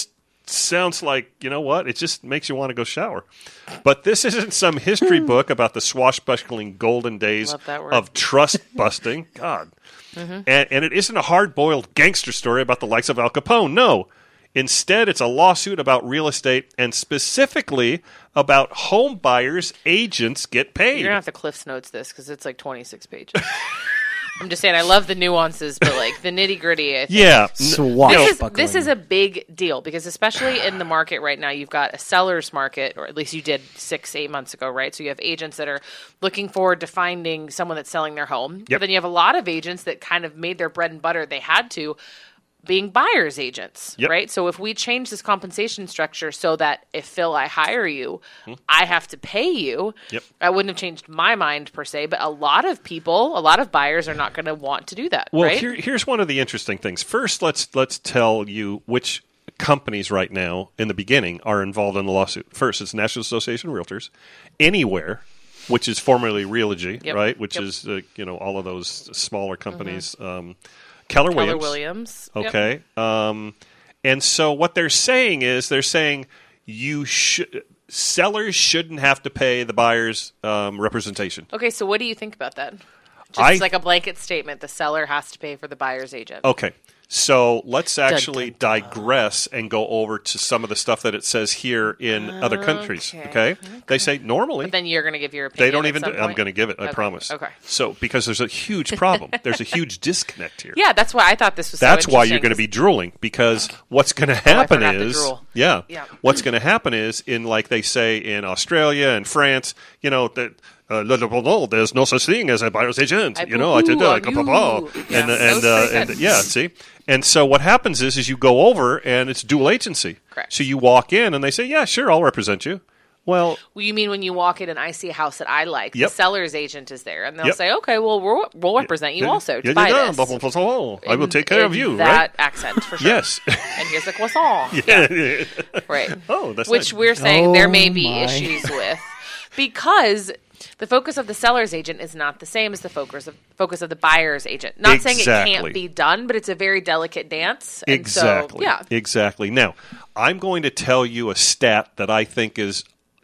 S1: sounds like, you know what? It just makes you want to go shower. But this isn't some history book about the swashbuckling golden days
S2: Love that word.
S1: of trust busting. God. Mm-hmm. And, and it isn't a hard-boiled gangster story about the likes of Al Capone. No. Instead, it's a lawsuit about real estate and specifically about home buyers' agents get paid.
S2: You're going to have to Cliff's Notes this because it's like twenty-six pages. I'm just saying, I love the nuances, but like the nitty gritty. I think.
S1: Yeah.
S3: Swashbuckling.
S2: This is, this is a big deal because especially in the market right now, you've got a seller's market, or at least you did six, eight months ago, right? So you have agents that are looking forward to finding someone that's selling their home.
S1: Yep.
S2: But then you have a lot of agents that kind of made their bread and butter. They had to being buyer's agents,
S1: Yep.
S2: right? So if we change this compensation structure so that if Phil, I hire you,
S1: Hmm.
S2: I have to pay you,
S1: Yep.
S2: I wouldn't have changed my mind per se, but a lot of people, a lot of buyers are not going to want to do that,
S1: Well,
S2: right?
S1: here, here's one of the interesting things. First, let's let's tell you which companies right now in the beginning are involved in the lawsuit. First, it's National Association of Realtors, Anywhere, which is formerly Realogy,
S2: Yep.
S1: right? Which
S2: Yep.
S1: is uh, you know all of those smaller companies. Um, Keller,
S2: Keller
S1: Williams.
S2: Williams. Yep.
S1: Okay. Um, and so what they're saying is they're saying you should sellers shouldn't have to pay the buyer's um, representation.
S2: Okay, so what do you think about that? Just
S1: I-
S2: like a blanket statement, the seller has to pay for the buyer's agent.
S1: Okay. So let's actually
S2: dun,
S1: digress and go over to some of the stuff that it says here in other countries.
S2: Okay.
S1: Okay. They say normally
S2: But then you're going to give your opinion.
S1: they don't
S2: at
S1: even
S2: some
S1: do, I'm
S2: point?
S1: going to give it, I
S2: Okay,
S1: promise.
S2: Okay.
S1: So because there's a huge problem. There's a huge disconnect here.
S2: Yeah, that's why I thought this was.
S1: That's
S2: so
S1: why you're
S2: interesting,
S1: going to be drooling because what's going to happen
S2: forgot the
S1: is
S2: drool.
S1: yeah,
S2: Yeah.
S1: what's going to happen is in like they say in Australia and France, you know that uh, no, there's no such thing as a buyer's agent.
S2: I
S1: you know, I did
S2: poo-poo
S1: uh,
S2: on
S1: blah, blah, blah.
S2: you.
S1: and
S2: Yeah,
S1: and,
S2: that
S1: uh,
S2: was pretty
S1: and
S2: good.
S1: yeah, see, and so what happens is is you go over and it's dual agency.
S2: Correct.
S1: So you walk in and they say, yeah, sure, I'll represent you. Well,
S2: Well, you mean when you walk in and I see a house that I like,
S1: Yep.
S2: the seller's agent is there, and they'll
S1: Yep.
S2: say, "Okay, well, we'll, we'll represent you
S1: yeah,
S2: also to
S1: yeah,
S2: buy
S1: yeah,
S2: this."
S1: blah, blah, blah, blah, blah. I will
S2: In-
S1: take care of
S2: in
S1: you,
S2: that
S1: right?
S2: accent for sure.
S1: Yes.
S2: And here's the croissant.
S1: yeah. yeah.
S2: Right.
S1: Oh, that's
S2: Which
S1: nice.
S2: we're saying there
S3: Oh
S2: may be
S3: my.
S2: issues with because the focus of the seller's agent is not the same as the focus of focus of the buyer's agent. Not saying it
S1: Exactly.
S2: can't be done, but it's a very delicate dance. And
S1: Exactly.
S2: So, yeah.
S1: Exactly. Now, I'm going to tell you a stat that I think is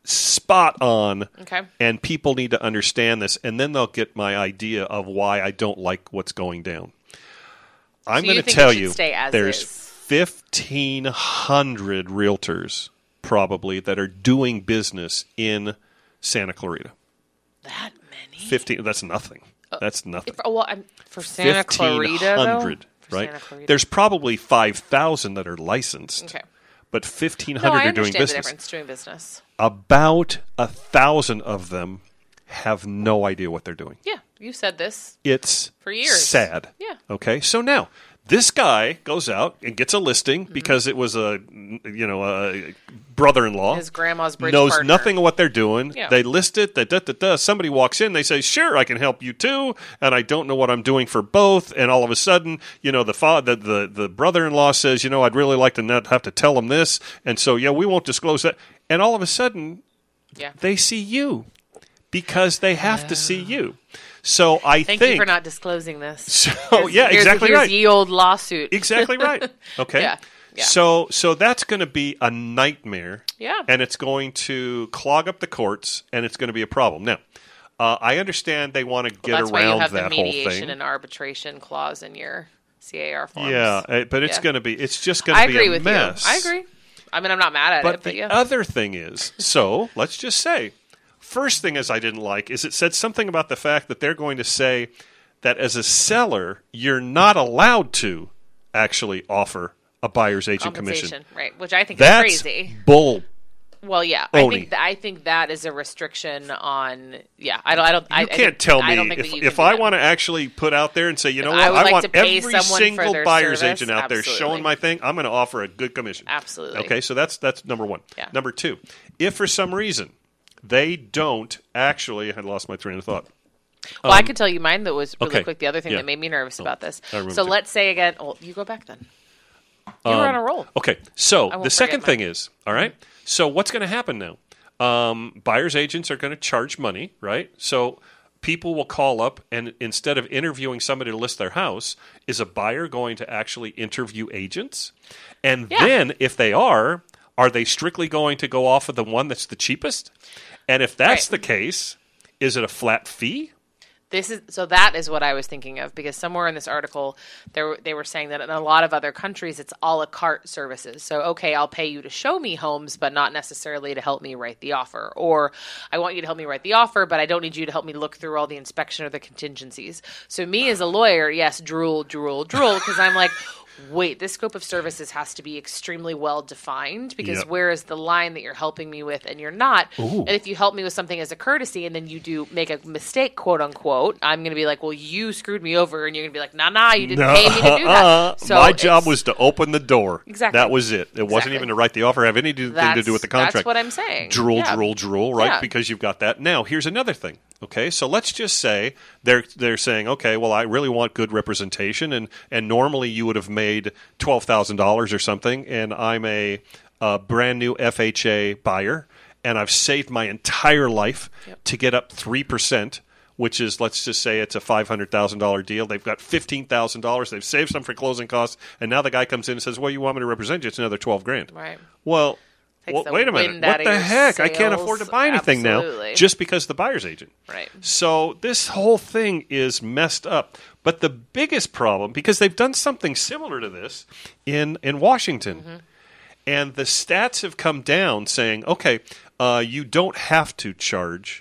S1: spot on.
S2: Okay.
S1: And people need to understand this, and then they'll get my idea of why I don't like what's going down. I'm
S2: So you
S1: going to
S2: think it
S1: tell
S2: should
S1: you
S2: stay as
S1: there's
S2: is?
S1: fifteen hundred realtors probably that are doing business in Santa Clarita.
S2: That many.
S1: fifteen That's nothing. That's nothing.
S2: If, well, I'm, for Santa Clarita, though?
S1: fifteen hundred,
S2: For
S1: right?
S2: Santa Clarita.
S1: There's probably five thousand that are licensed.
S2: Okay.
S1: But fifteen
S2: No,
S1: hundred
S2: I
S1: are doing
S2: understand the
S1: business.
S2: difference doing business.
S1: About a thousand of them have no idea what they're doing.
S2: Yeah, you said this.
S1: It's
S2: For years.
S1: sad.
S2: Yeah.
S1: Okay. So now this guy goes out and gets a listing
S2: Mm-hmm.
S1: because it was a you know a brother-in-law.
S2: His grandma's bridge
S1: knows
S2: partner.
S1: nothing of what they're doing.
S2: Yeah.
S1: They list it. Da, da, da, da. Somebody walks in. They say, "Sure, I can help you too." And I don't know what I'm doing for both. And all of a sudden, you know, the fa- the, the the brother-in-law says, "You know, I'd really like to not have to tell him this." And so, yeah, we won't disclose that. And all of a sudden,
S2: Yeah.
S1: they see you because they have to see you. So I
S2: Thank
S1: think
S2: you for not disclosing this.
S1: So
S2: Here's-
S1: yeah,
S2: here's-
S1: exactly
S2: here's
S1: right.
S2: Ye old lawsuit.
S1: Exactly right. Okay.
S2: Yeah, yeah.
S1: So so that's going to be a nightmare.
S2: Yeah.
S1: And it's going to clog up the courts, and it's going to be a problem. Now, uh, I understand they want to get
S2: Well, that's why you
S1: around
S2: have the
S1: that whole
S2: mediation
S1: thing.
S2: and arbitration clause in your C A R forms.
S1: Yeah, uh, but it's
S2: Yeah.
S1: going to be it's just going
S2: I
S1: to be
S2: agree
S1: a
S2: with
S1: mess.
S2: you. I agree. I mean, I'm not mad at
S1: But
S2: it, but
S1: the
S2: yeah.
S1: other thing is, so let's just say, first thing is I didn't like is it said something about the fact that they're going to say that as a seller you're not allowed to actually offer a buyer's agent commission.
S2: Compensation, right? Which I think
S1: That's
S2: is crazy.
S1: bull.
S2: Well, yeah, I
S1: Oni.
S2: think th- I think that is a restriction on. Yeah, I don't. I don't. I,
S1: You
S2: I
S1: can't
S2: think-
S1: tell
S2: I
S1: me
S2: don't think
S1: if,
S2: that you
S1: if
S2: can do
S1: I
S2: that.
S1: want to actually put out there and say, you know
S2: If
S1: what,
S2: I would
S1: I,
S2: like
S1: want
S2: to pay
S1: every
S2: someone for
S1: single
S2: their
S1: buyer's
S2: service,
S1: agent out there
S2: absolutely.
S1: showing my thing, I'm going to offer a good commission.
S2: Absolutely.
S1: Okay, so that's that's number one.
S2: Yeah.
S1: Number two, if for some reason they don't actually, I lost my train of thought.
S2: Well, I could tell you mine that was really
S1: okay.
S2: quick. The other thing
S1: Yeah.
S2: that made me nervous about this.
S1: I remember
S2: So
S1: too.
S2: let's say again. Well, you go back then. You were on a roll.
S1: Okay, so
S2: won't
S1: the second
S2: forget
S1: thing is, all right, so what's going to happen now? Um, buyer's agents are going to charge money, right? So people will call up, and instead of interviewing somebody to list their house, is a buyer going to actually interview agents? And
S2: Yeah.
S1: then, if they are, are they strictly going to go off of the one that's the cheapest? And if that's
S2: Right.
S1: the case, is it a flat fee?
S2: This is so that is what I was thinking of, because somewhere in this article they were, they were saying that in a lot of other countries it's a la carte services. So okay, I'll pay you to show me homes, but not necessarily to help me write the offer. Or I want you to help me write the offer, but I don't need you to help me look through all the inspection or the contingencies. So me as a lawyer, yes, drool, drool, drool, because I'm like, wait, this scope of services has to be extremely well defined, because
S1: Yep.
S2: where is the line that you're helping me with and you're not?
S1: Ooh.
S2: And if you help me with something as a courtesy and then you do make a mistake, quote unquote, I'm going to be like, well, you screwed me over, and you're going to be like, nah, nah, you didn't pay me to do that.
S1: Uh-uh.
S2: So
S1: My job
S2: it's-
S1: was to open the door.
S2: Exactly.
S1: That was it. It wasn't
S2: Exactly.
S1: even to write the offer, have anything to
S2: That's-
S1: do with the contract.
S2: That's what I'm saying.
S1: Drool,
S2: Yeah.
S1: drool, drool, right?
S2: Yeah.
S1: Because you've got that. Now, here's another thing. Okay, so let's just say they're they're saying, okay, well, I really want good representation, and and normally you would have made twelve thousand dollars or something, and I'm a, a brand new F H A buyer, and I've saved my entire life
S2: Yep.
S1: to get up three percent. Which is, let's just say it's a five hundred thousand dollars deal. They've got fifteen thousand dollars. They've saved some for closing costs. And now the guy comes in and says, well, you want me to represent you? It's another twelve grand.
S2: Right.
S1: Well,
S2: Takes
S1: well
S2: the
S1: wait a minute.
S2: wind out
S1: What
S2: of
S1: the
S2: your
S1: heck? I can't
S2: sails.
S1: afford to buy anything
S2: Absolutely.
S1: now just because the buyer's agent.
S2: Right.
S1: So this whole thing is messed up. But the biggest problem, because they've done something similar to this in, in Washington,
S2: Mm-hmm.
S1: and the stats have come down saying, okay, uh, you don't have to charge,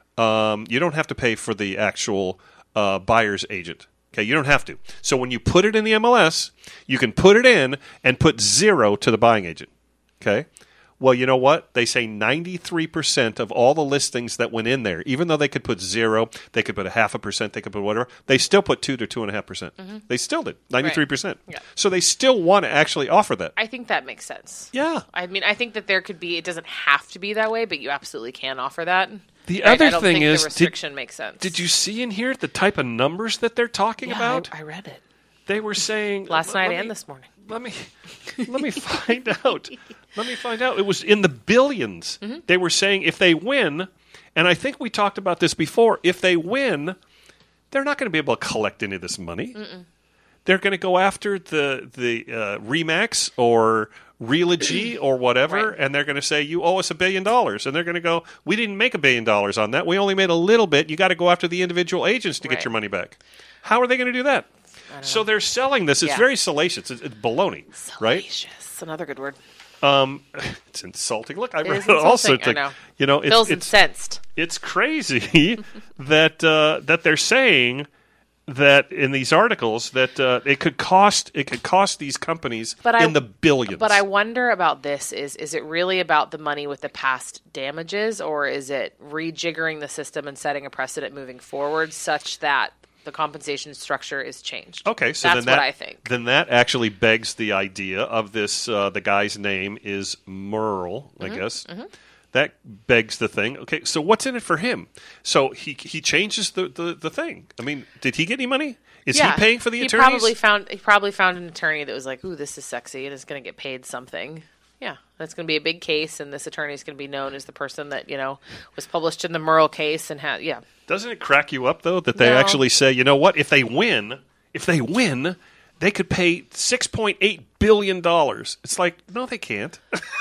S1: um, you don't have to pay for the actual uh, buyer's agent. Okay, you don't have to. So when you put it in the M L S, you can put it in and put zero to the buying agent. Okay? Well, you know what? They say ninety-three percent of all the listings that went in there, even though they could put zero, they could put a half a percent, they could put whatever, they still put two to two and a half percent. They still did. ninety-three percent.
S2: Yeah.
S1: So they still want to actually offer that.
S2: I think that makes sense.
S1: Yeah.
S2: I mean, I think that there could be, it doesn't have to be that way, but you absolutely can offer that.
S1: The
S2: Right?
S1: other
S2: I don't
S1: thing
S2: think
S1: is,
S2: the
S1: did-
S2: restriction makes sense.
S1: Did you see in here the type of numbers that they're talking
S2: Yeah,
S1: about?
S2: I, I read it
S1: They were saying
S2: last
S1: let
S2: night
S1: me-
S2: and this morning.
S1: Let me let me find out. Let me find out. It was in the billions.
S2: Mm-hmm.
S1: They were saying if they win, and I think we talked about this before, if they win, they're not going to be able to collect any of this money.
S2: Mm-mm.
S1: They're going to go after the the uh, Remax or Realogy or whatever,
S2: Right.
S1: and they're going to say, you owe us a billion dollars. And they're going to go, we didn't make a billion dollars on that. We only made a little bit. You got to go after the individual agents to
S2: Right.
S1: get your money back. How are they going to do that? So they're selling this. It's
S2: Yeah.
S1: very salacious. It's, it's baloney, right?
S2: Salacious, another good word.
S1: Um, it's insulting. Look, I
S2: It
S1: read
S2: is
S1: all sorts
S2: insulting,
S1: of,
S2: I know.
S1: you know, it's
S2: Phil's
S1: it's,
S2: incensed.
S1: it's crazy that uh, that they're saying that in these articles that uh, it could cost it could cost these companies
S2: But I-
S1: in the billions.
S2: But I wonder about this: is is it really about the money with the past damages, or is it rejiggering the system and setting a precedent moving forward, such that the compensation structure is changed?
S1: Okay, so
S2: that's
S1: then that,
S2: what I think.
S1: Then that actually begs the idea of this. Uh, the guy's name is Merle, I
S2: Mm-hmm,
S1: guess. That begs the thing. Okay, so what's in it for him? So he he changes the, the, the thing. I mean, did he get any money? Is
S2: yeah,
S1: he paying for the
S2: he
S1: attorneys?
S2: Probably found he probably found an attorney that was like, "Ooh, this is sexy," and is going to get paid something. Yeah, that's going to be a big case, and this attorney is going to be known as the person that you know was published in the Merle case and had yeah.
S1: Doesn't it crack you up though that they
S2: No.
S1: actually say, you know what? If they win, if they win, they could pay six point eight billion dollars. It's like, no, they can't.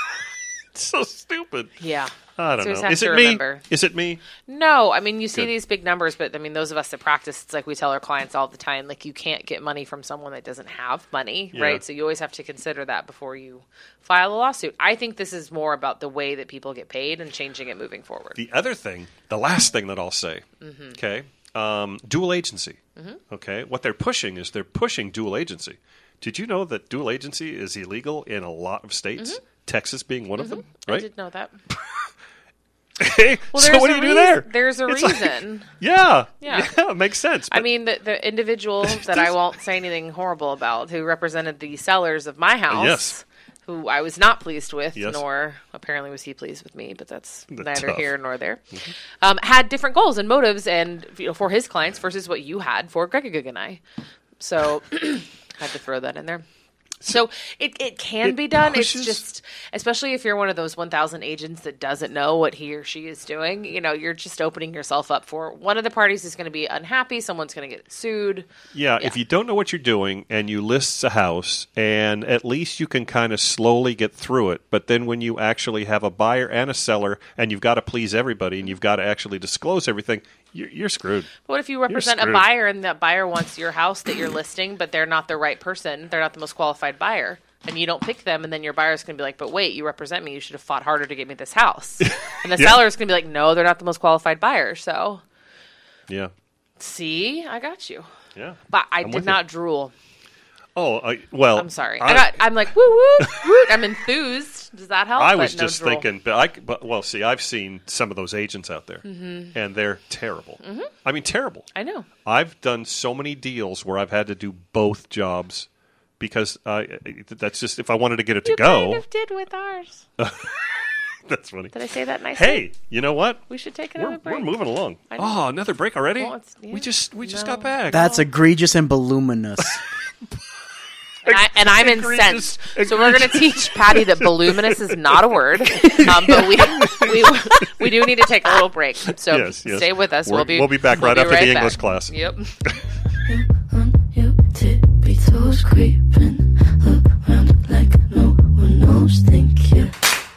S1: It's so stupid.
S2: Yeah.
S1: I don't
S2: So you just
S1: know.
S2: have
S1: Is
S2: to
S1: it me?
S2: remember.
S1: Is it me?
S2: No, I mean you see
S1: Good.
S2: these big numbers, but I mean those of us that practice, it's like we tell our clients all the time, like you can't get money from someone that doesn't have money,
S1: Yeah.
S2: right? So you always have to consider that before you file a lawsuit. I think this is more about the way that people get paid and changing it moving forward.
S1: The other thing, the last thing that I'll say,
S2: Mm-hmm.
S1: okay, um, dual agency. Okay, what they're pushing is they're pushing dual agency. Did you know that dual agency is illegal in a lot of states? Texas being one of them,
S2: I
S1: right?
S2: did know that.
S1: Okay,
S2: Well,
S1: so
S2: there's
S1: what do
S2: a
S1: you do
S2: reas-
S1: there?
S2: There's a
S1: It's like-
S2: reason.
S1: Yeah,
S2: Yeah.
S1: yeah, it makes sense.
S2: I
S1: but-
S2: mean, the, the individual that I won't say anything horrible about, who represented the sellers of my house,
S1: Yes.
S2: who I was not pleased with,
S1: Yes.
S2: nor apparently was he pleased with me, but that's
S1: That's
S2: neither
S1: tough.
S2: here nor there, um, had different goals and motives and you know, for his clients versus what you had for Gregagug and I. So had to throw that in there. So it, it can
S1: It
S2: be done.
S1: pushes-
S2: It's just, especially if you're one of those one thousand agents that doesn't know what he or she is doing, you know, you're just opening yourself up for one of the parties is going to be unhappy. Someone's going to get sued.
S1: Yeah,
S2: Yeah.
S1: if you don't know what you're doing and you list a house, and at least you can kind of slowly get through it, but then when you actually have a buyer and a seller and you've got to please everybody and you've got to actually disclose everything, you're, you're screwed.
S2: What if you represent a
S1: screwed.
S2: buyer and that buyer wants your house that you're listing, but they're not the right person? They're not the most qualified buyer. And you don't pick them, and then your buyer's going to be like, but wait, you represent me. You should have fought harder to get me this house. And the
S1: Yeah.
S2: seller's going to be like, no, they're not the most qualified buyer. So,
S1: Yeah.
S2: see, I got you.
S1: Yeah.
S2: But I
S1: I'm
S2: did
S1: with
S2: not drool.
S1: Oh, I, well.
S2: I'm sorry.
S1: I,
S2: I got, I'm like, woo, woo, woo. I'm enthused. Does that help?
S1: I
S2: But
S1: was
S2: no
S1: just
S2: drool.
S1: thinking, but I, but, well, see, I've seen some of those agents out there,
S2: Mm-hmm.
S1: and they're terrible. I mean, terrible.
S2: I know.
S1: I've done so many deals where I've had to do both jobs because uh, that's just if I wanted to get it to
S2: You
S1: go.
S2: kind of did with ours.
S1: That's funny.
S2: Did I say that nicely?
S1: Hey, you know what?
S2: We should take
S1: We're,
S2: another break.
S1: we're moving along.
S2: I know.
S1: Oh, another break already?
S2: Well, it's- yeah.
S1: We just we just
S2: No.
S1: got back.
S3: That's egregious and voluminous.
S2: And, I, and I'm
S1: Egregious-
S2: incensed. So we're going to teach Patty that voluminous is not a word, um, but we, we we do need to take a little break. So
S1: Yes, yes.
S2: stay with us.
S1: We're-
S2: We'll be
S1: we'll be back right
S2: be
S1: after the
S2: back.
S1: English class.
S2: Yep.
S5: You on your tippy toes, creeping around like no one knows. Think you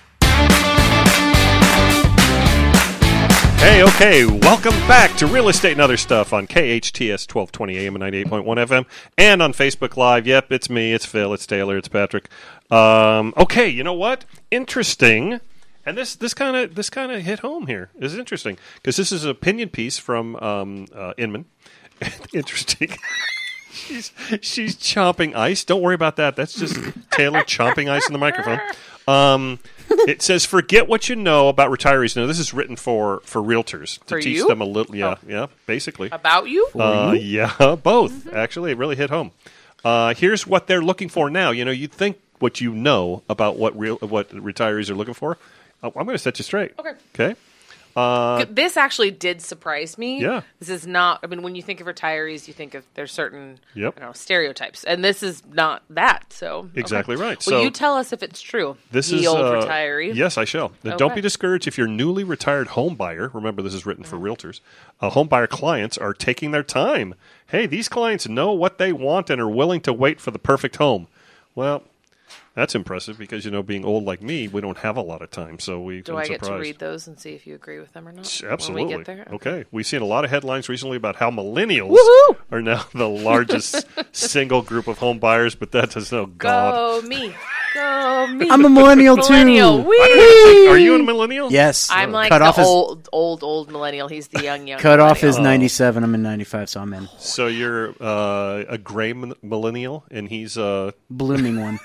S1: Hey, okay, welcome back to Real Estate and Other Stuff on K H T S twelve twenty A M and ninety-eight point one F M and on Facebook Live. Yep, it's me, it's Phil, it's Taylor, it's Patrick. Um, okay, you know what? Interesting. And this this kind of this kind of hit home here. This is interesting because this is an opinion piece from um, uh, Inman. Interesting. she's she's chomping ice. Don't worry about that. That's just Taylor chomping ice in the microphone. Um, it says, "Forget what you know about retirees." Now, this is written for for realtors to
S2: For
S1: teach
S2: you?
S1: them a little. Yeah,
S2: Oh.
S1: yeah, basically.
S2: About you?
S1: Uh, yeah, both. Actually, it really hit home. Uh, here's what they're looking for now. You know, you think what you know about what real what retirees are looking for. Uh, I'm going to set you straight.
S2: Okay.
S1: Okay. Uh,
S2: This actually did surprise me.
S1: Yeah.
S2: This is not, I mean, when you think of retirees, you think of there's certain
S1: Yep.
S2: I don't know, stereotypes. And this is not that. So okay.
S1: Exactly right.
S2: Will
S1: So-
S2: you tell us if it's true?
S1: This
S2: the
S1: is
S2: old
S1: uh,
S2: retiree.
S1: Yes, I shall. Now, Don't
S2: Okay.
S1: be discouraged if you're newly retired home buyer. Remember, this is written for
S2: Mm-hmm.
S1: realtors. Uh, home buyer clients are taking their time. Hey, these clients know what they want and are willing to wait for the perfect home. Well, that's impressive because, you know, being old like me, we don't have a lot of time. So we.
S2: Do
S1: I'm
S2: I get to
S1: surprised.
S2: read those and see if you agree with them or not?
S1: Absolutely.
S2: When we get there?
S1: Okay. We've seen a lot of headlines recently about how millennials
S2: Woohoo!
S1: are now the largest single group of home buyers, but that does no God.
S2: Go me. Go me.
S3: I'm a millennial,
S2: Millennial.
S3: too.
S2: Whee!
S1: I don't even think- are you a millennial?
S3: Yes.
S2: I'm like
S3: Cut
S2: the
S3: off his
S2: old, old, old millennial. He's the young, young.
S3: cut off
S2: millennial.
S3: is ninety-seven. I'm in ninety-five, so I'm in.
S1: So you're uh, a gray m- millennial, and he's uh,
S3: Blooming one.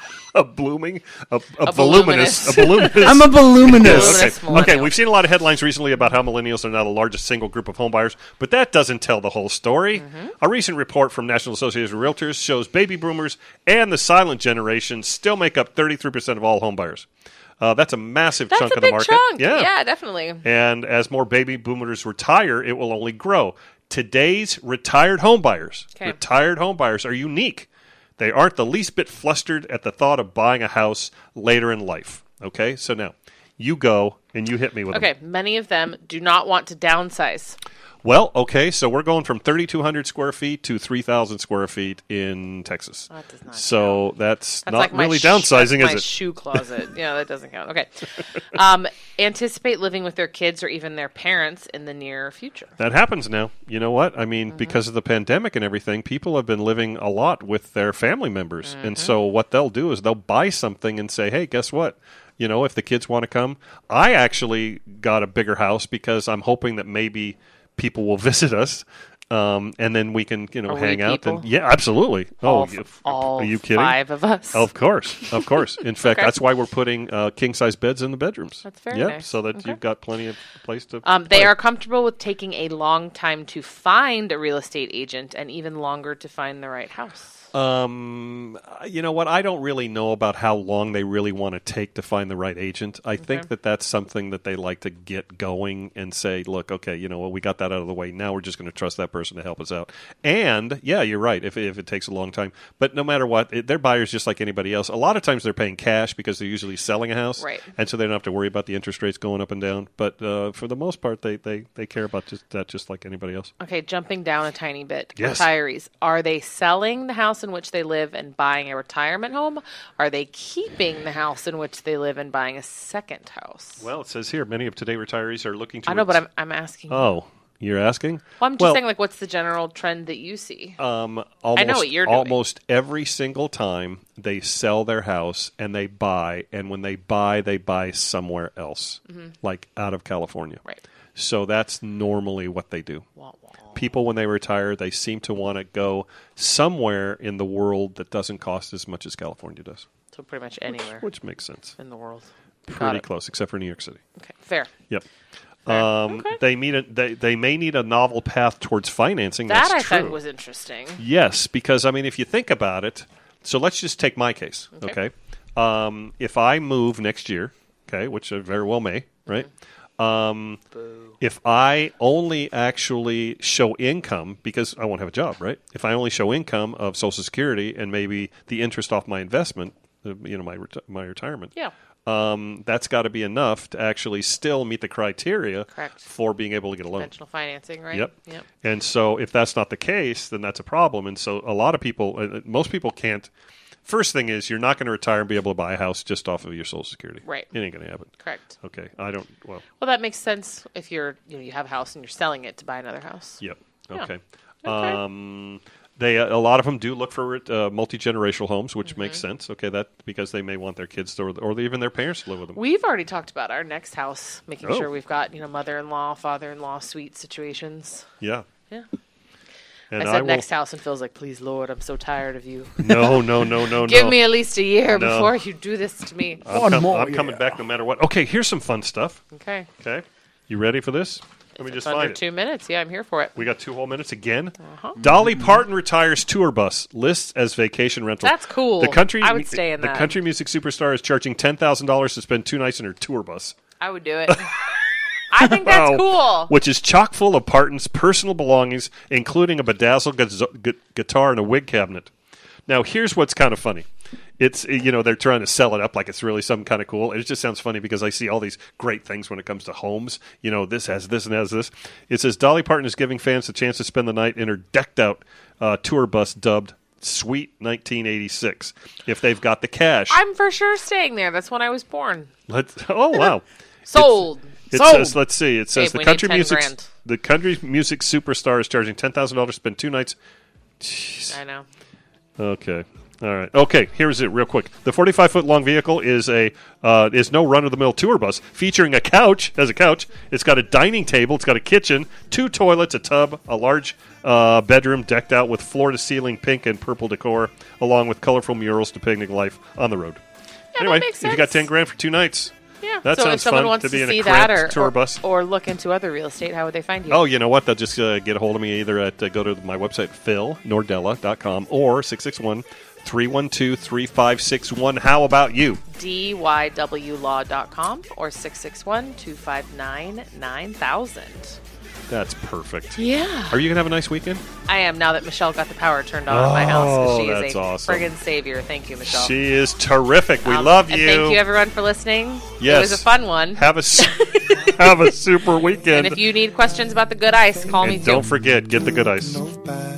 S1: a blooming, a, a,
S2: A
S1: voluminous, a
S2: voluminous.
S1: voluminous.
S3: I'm a voluminous.
S2: Voluminous
S1: Okay.
S2: millennial.
S1: okay, we've seen a lot of headlines recently about how millennials are now the largest single group of home buyers, but that doesn't tell the whole story.
S2: Mm-hmm.
S1: A recent report from National Association of Realtors shows baby boomers and the silent generation still make up thirty-three percent of all home buyers. Uh, that's a massive
S2: That's
S1: chunk
S2: a
S1: of the
S2: big
S1: market.
S2: chunk.
S1: Yeah.
S2: yeah, definitely.
S1: And as more baby boomers retire, it will only grow. Today's retired home buyers,
S2: Okay.
S1: retired home buyers are unique. They aren't the least bit flustered at the thought of buying a house later in life. Okay, so now you go and you hit me with
S2: Okay,
S1: them.
S2: many of them do not want to downsize.
S1: Well, okay, so we're going from thirty-two hundred square feet to three thousand square feet in Texas.
S2: That does not
S1: so that's,
S2: That's
S1: not
S2: like my
S1: really
S2: sh-
S1: downsizing,
S2: that's
S1: is
S2: my
S1: it?
S2: shoe closet. Yeah, that doesn't count. Okay. Um, anticipate living with their kids or even their parents in the near future.
S1: That happens now. You know what? I
S2: Mm-hmm.
S1: mean, because of the pandemic and everything, people have been living a lot with their family members. And
S2: Mm-hmm.
S1: so what they'll do is they'll buy something and say, hey, guess what? You know, if the kids want to come. I actually got a bigger house because I'm hoping that maybe people will visit us. Um, and then we can, you know,
S2: Are we
S1: hang out. And,
S2: people?
S1: yeah, absolutely.
S2: all,
S1: oh, you-
S2: all
S1: are you kidding?
S2: five of us.
S1: Of course, of course. In fact,
S2: Okay.
S1: that's why we're putting uh, king size beds in the bedrooms.
S2: That's very
S1: yep,
S2: nice.
S1: so that
S2: Okay.
S1: you've got plenty of place to.
S2: Um, they
S1: play.
S2: are comfortable with taking a long time to find a real estate agent and even longer to find the right house.
S1: Um, you know what? I don't really know about how long they really want to take to find the right agent. I think that that's something that they like to get going and say, look, okay, you know what? We got that out of the way. Now we're just going to trust that person to help us out. And yeah, you're right. If if it takes a long time, but no matter what, it, they're buyers just like anybody else. A lot of times they're paying cash because they're usually selling a house,
S2: Right.
S1: and so they don't have to worry about the interest rates going up and down. But uh, for the most part, they, they, they care about just that just like anybody else.
S2: Okay, jumping down a tiny bit.
S1: Yes.
S2: Retirees. Are they selling the house in which they live and buying a retirement home? Are they keeping the house in which they live and buying a second house?
S1: Well, it says here many of today retirees are looking to.
S2: I know, but I'm, I'm asking.
S1: Oh, you're asking?
S2: well, I'm just
S1: well,
S2: saying, like, what's the general trend that you see?
S1: Um, almost,
S2: know what you're doing.
S1: Almost every single time they sell their house and they buy, and when they buy, they buy somewhere else, like out of California.
S2: Right.
S1: So that's normally what they do.
S2: Wah, wah.
S1: People, when they retire, they seem to want to go somewhere in the world that doesn't cost as much as California does,
S2: So pretty much anywhere
S1: which makes sense.
S2: in the world. Got
S1: Pretty
S2: it.
S1: close, except for New York City.
S2: Okay, fair.
S1: Yep.
S2: Fair.
S1: Um,
S2: Okay.
S1: They need a, they they may need a novel path towards financing.
S2: That
S1: That's
S2: I
S1: true.
S2: thought was interesting.
S1: Yes, because I mean, if you think about it, so let's just take my case, okay?
S2: Okay.
S1: Um, if I move next year, okay, which I very well may, right? Um, if I only actually show income, because I won't have a job, right? If I only show income of Social Security and maybe the interest off my investment, uh, you know, my reti- my retirement,
S2: Yeah.
S1: um, that's got to be enough to actually still meet the criteria
S2: Correct.
S1: for being able to get a loan.
S2: Conventional financing, right?
S1: Yep.
S2: Yep.
S1: And so if that's not the case, then that's a problem. And so a lot of people, uh, most people can't. First thing is you're not going to retire and be able to buy a house just off of your Social Security.
S2: Right.
S1: It ain't going to happen.
S2: Correct.
S1: Okay. I don't. Well.
S2: Well, that makes sense if you're, you know, you have a house and you're selling it to buy another house.
S1: Yep.
S2: Yeah.
S1: Okay.
S2: Okay.
S1: Um, they a lot of them do look for uh, multi generational homes, which makes
S2: Mm-hmm.
S1: sense. Okay, that because they may want their kids to, or, or even their parents to live with them.
S2: We've already talked about our next house, making
S1: Oh.
S2: sure we've got, you know, mother-in-law, father-in-law suite situations.
S1: Yeah.
S2: Yeah.
S1: And
S2: I said
S1: will,
S2: next house, and Phil's like, please, Lord, I'm so tired of you.
S1: No, no, no, no,
S2: Give
S1: no.
S2: me at least a year
S1: No.
S2: before you do this to me.
S1: I'm,
S3: One
S1: com-
S3: more,
S1: I'm coming
S3: yeah.
S1: back no matter what. Okay, here's some fun stuff.
S2: Okay.
S1: Okay, you ready for this? Let me
S2: It's
S1: just
S2: under
S1: find it.
S2: two minutes. Yeah, I'm here for it.
S1: We got two whole minutes again.
S2: Uh-huh.
S1: Dolly Parton retires tour bus, lists as vacation rental.
S2: That's cool.
S1: The country,
S2: I would stay in
S1: the
S2: that.
S1: country music superstar is charging ten thousand dollars to spend two nights in her tour bus,
S2: I would do it. I think that's
S1: Wow.
S2: cool.
S1: which is chock full of Parton's personal belongings, including a bedazzled gu- gu- guitar and a wig cabinet. Now, here's what's kind of funny. It's, you know, they're trying to sell it up like it's really something kind of cool. It just sounds funny because I see all these great things when it comes to homes. You know, this has this and has this. It says Dolly Parton is giving fans a chance to spend the night in her decked-out uh, tour bus dubbed Sweet nineteen eighty-six. If they've got the cash.
S2: I'm for sure staying there. That's when I was born.
S1: Let's, oh, wow.
S2: Sold.
S1: It
S2: Sold.
S1: says, let's see. It says
S2: Babe,
S1: the
S2: we
S1: country
S2: need ten
S1: music,
S2: grand.
S1: the country music superstar is charging ten thousand dollars to spend two nights. Jeez.
S2: I know.
S1: Okay. All right. Okay. Here's it, real quick. The forty-five foot long vehicle is a uh, is no run of the mill tour bus, featuring a couch. Has a couch. It's got a dining table. It's got a kitchen, two toilets, a tub, a large uh, bedroom decked out with floor to ceiling pink and purple decor, along with colorful murals depicting life on the road.
S2: Yeah,
S1: anyway,
S2: that makes
S1: if you got
S2: sense.
S1: ten grand for two nights.
S2: Yeah.
S1: That
S2: so
S1: sounds
S2: if someone
S1: fun,
S2: wants
S1: to be in a
S2: see that
S1: cramped
S2: or,
S1: tour
S2: or,
S1: bus.
S2: or look into other real estate, how would they find you?
S1: Oh, you know what? They'll just uh, get a hold of me either at uh, go to my website, phil nordella dot com, or six six one, three one two, three five six one. How about you?
S2: D Y W law dot com or six six one, two five nine, nine thousand.
S1: That's perfect.
S2: Yeah.
S1: Are you going to have a nice weekend?
S2: I am, now that Michelle got the power turned on at my house. 'Cause
S1: Oh,
S2: she is
S1: that's
S2: a
S1: awesome.
S2: friggin' savior. Thank you, Michelle.
S1: She is terrific. We
S2: Um,
S1: love you.
S2: And thank you, everyone, for listening.
S1: Yes.
S2: It was a fun one.
S1: Have a, su- have a super weekend.
S2: And if you need questions about the good ice, call me
S1: and
S2: too.
S1: don't forget, get the good ice.
S6: Nobody